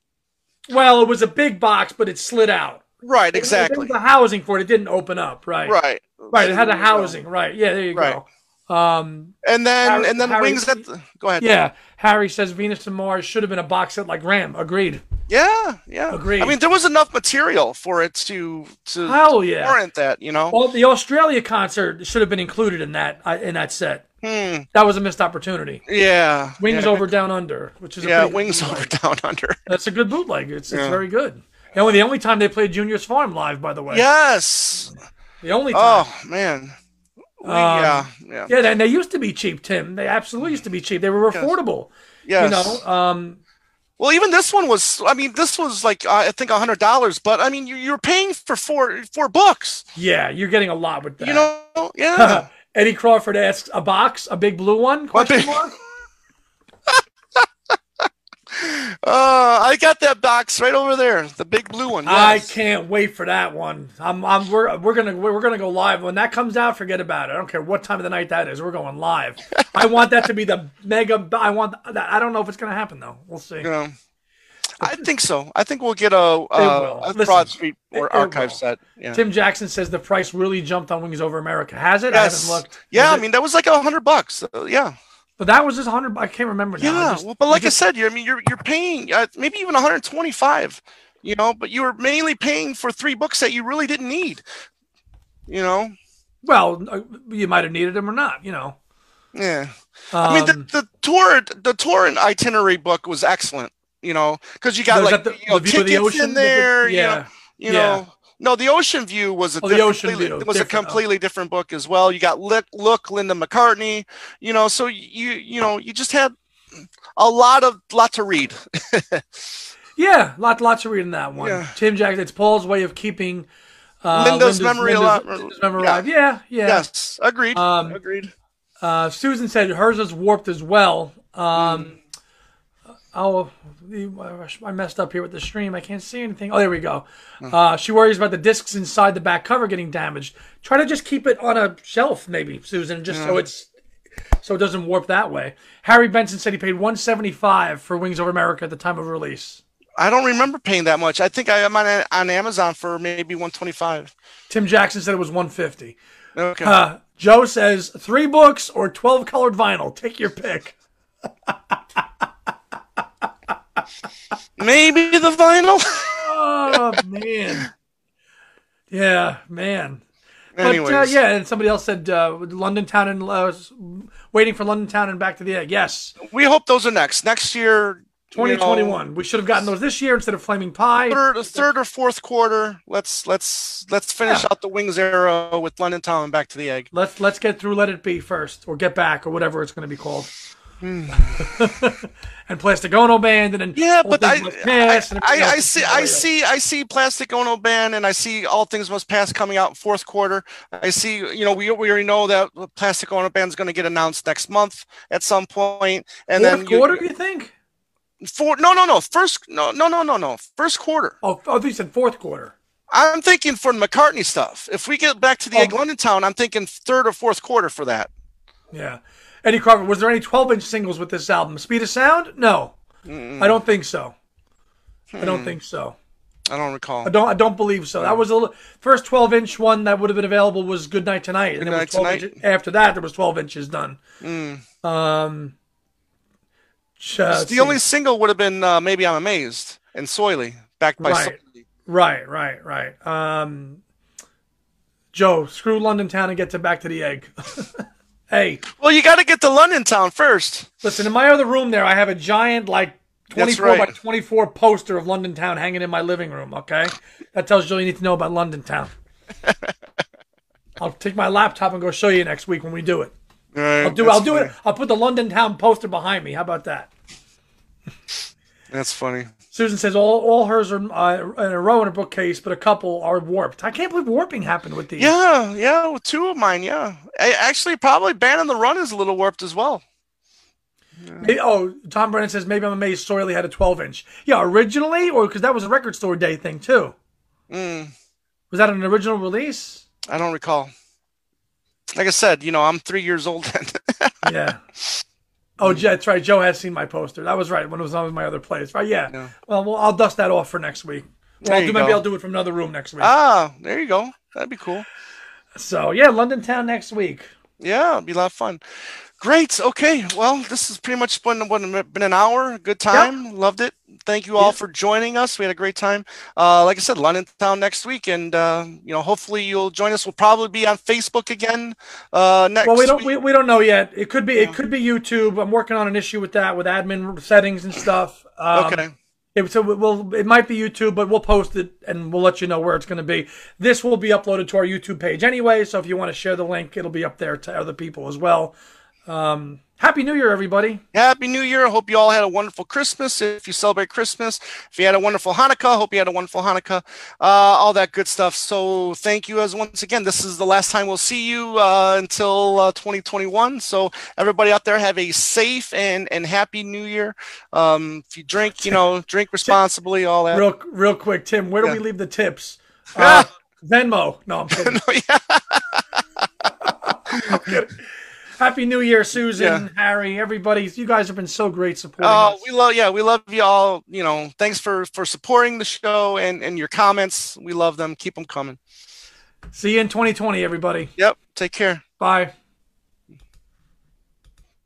a well, it was a big box, but it slid out. Right, exactly. It, it was the housing for it. It didn't open up. Right, right, right. It had the housing. Right, yeah. There you right. go. Um, and then Harry, and then Harry, Wings at the, go ahead. Yeah, Harry says Venus and Mars should have been a box set like Ram. Agreed. Yeah, yeah. Agreed. I mean, there was enough material for it to to, Hell to yeah. warrant that, you know. Well, the Australia concert should have been included in that uh, in that set. Hmm. That was a missed opportunity. Yeah. Wings yeah. over Down Under, which is a yeah, pretty Wings over Down Under. That's a good bootleg. It's it's yeah. very good. The only the only time they played Junior's Farm live, by the way. Yes. The only time. Oh man. We, Um, yeah. Yeah. Yeah, and they used to be cheap, Tim. They absolutely used to be cheap. They were affordable. Yes. You know, um, Well, even this one was. I mean, this was like uh, I think a hundred dollars. But I mean, you, you're paying for four four books. yeah, you're getting a lot with that. You know. Yeah. Eddie Crawford asks, a box, a big blue one? What Question big- mark? Uh, I got that box right over there, the big blue one. I Yes. can't wait for that one. I'm, I'm, we're, we're gonna, we're gonna go live when that comes out. Forget about it. I don't care what time of the night that is. We're going live. I want that to be the mega. I want that. I don't know if it's gonna happen though. We'll see. You know, I think so. I think we'll get a, will. a, a Listen, Broad Street it- or it archive will. set. Yeah. Tim Jackson says the price really jumped on Wings Over America. Has it? Yes. I haven't looked. Yeah, Is I it- mean that was like a hundred bucks. Uh, yeah. but that was just hundred. I can't remember now. I Yeah. just- well, but like just- I said, you I mean you're you're paying uh, maybe even one hundred twenty-five. You know, but you were mainly paying for three books that you really didn't need. You know. well, uh, you might have needed them or not. You know. Yeah. Um, I mean the the tour the tour and itinerary book was excellent. You know, because you got Was like that the- you know, the view of the tickets ocean? in there. Yeah. You know, you Yeah. know. No, the Ocean View was a Oh, the different, Ocean completely- View, was a different, oh. completely different book as well. You got Look, Look, Linda McCartney, you know, so you you know you just had a lot of lot to read. Yeah, lot, lots of reading that one. Yeah. Tim Jackson. It's Paul's way of keeping uh, Linda's memory Linda's, alive. Linda's memory Yeah. alive. Yeah, yeah. Yes, agreed. Um, agreed. Uh, Susan said hers is warped as well. Um, Mm. Oh, I messed up here with the stream. I can't see anything. Oh, there we go. Mm. Uh, she worries about the discs inside the back cover getting damaged. Try to just keep it on a shelf, maybe, Susan, just so it's so it doesn't warp that way. Harry Benson said he paid one seventy-five for Wings Over America at the time of release. I don't remember paying that much. I think I am on on Amazon for maybe one twenty-five. Tim Jackson said it was one fifty. Okay. Uh, Joe says three books or twelve colored vinyl. Take your pick. Maybe the vinyl. Oh man. Yeah, man. Anyways, But uh, yeah, and somebody else said uh, London Town and uh, waiting for London Town and Back to the Egg. Yes, we hope those are next next year. twenty twenty-one. We should have gotten those this year instead of Flaming Pie. Third, third or fourth quarter. Let's let's let's finish Yeah. out the Wings era with London Town and Back to the Egg. Let's let's get through Let It Be first, or Get Back, or whatever it's going to be called. And Plastic Ono Band, and then Yeah, All but Things I Must Pass, and I, everything I, I else. see I see I see Plastic Ono Band and I see All Things Must Pass coming out fourth quarter. I see you know we we already know that Plastic Ono Band is going to get announced next month at some point, and Fourth then you- quarter, you think? four no no no first no no no no no first quarter. Oh, oh, you said fourth quarter. I'm thinking for the McCartney stuff. If we get back to the Oh. Egg London Town, I'm thinking third or fourth quarter for that. Yeah. Eddie Crawford, was there any twelve-inch singles with this album? Speed of Sound? No. Mm. I don't think so. I Hmm. don't think so. I don't recall. I don't I don't believe so. That was the first twelve-inch one that would have been available was Good Night Tonight. And then was Goodnight twelve Tonight. inches, after that, there was twelve inches done. Mm. Um, ch- uh, let's The see. only single would have been uh, Maybe I'm Amazed and Soily, backed by Right. Soily. Right, right, right. Um, Joe, screw London Town and get to Back to the Egg. Hey, Well, you got to get to London Town first. listen, in my other room there, I have a giant, like, twenty-four right. by twenty-four poster of London Town hanging in my living room, okay? That tells you all you need to know about London Town. I'll take my laptop and go show you next week when we do it. All right, I'll do that's I'll do funny. it. I'll put the London Town poster behind me. How about that? That's funny. Susan says all, all hers are uh, in a row in a bookcase, but a couple are warped. I can't believe warping happened with these. Yeah, yeah, with two of mine, yeah. I, actually, probably Band on the Run is a little warped as well. Hey, oh, Tom Brennan says maybe I'm amazed Soily had a twelve inch. Yeah, originally, or because that was a record store day thing too. Mm, Was that an original release? I don't recall. Like I said, you know, I'm three years old then. Yeah. Oh, yeah, that's right. Joe has seen my poster. That was right when it was on my other place. Right? Yeah. Yeah. Well, well, I'll dust that off for next week. Or There I'll you do, maybe go. I'll do it from another room next week. Ah, there you go. That'd be cool. So yeah, London Town next week. Yeah, it'd be a lot of fun. Great. Okay. Well, this has pretty much been, what, been an hour. Good time. Loved it. Thank you all Yep. for joining us. We had a great time. Uh, like I said, London Town next week, and uh, you know, hopefully you'll join us. We'll probably be on Facebook again uh, next. Well, we don't week. we, we don't know yet. It could be it could be YouTube. I'm working on an issue with that with admin settings and stuff. Um, Okay. It, so we'll, it might be YouTube, but we'll post it and we'll let you know where it's going to be. This will be uploaded to our YouTube page anyway, so if you want to share the link, it'll be up there to other people as well. Um, Happy New Year, everybody. Happy New Year. I hope you all had a wonderful Christmas. If you celebrate Christmas, if you had a wonderful Hanukkah, I hope you had a wonderful Hanukkah, uh, all that good stuff. So thank you as once again. This is the last time we'll see you uh, until uh, twenty twenty-one. So everybody out there have a safe and, and happy New Year. Um, if you drink, you know, drink responsibly, all that. Real, real quick, Tim, where do Yeah. we leave the tips? Uh, Venmo. No, I'm kidding. No, yeah. I'm kidding. Happy New Year, Susan, Yeah. Harry, everybody. You guys have been so great supporting Oh, us. we love, yeah, we love you all. You know, thanks for for supporting the show and and your comments. We love them. Keep them coming. See you in twenty twenty, everybody. Yep. Take care. Bye.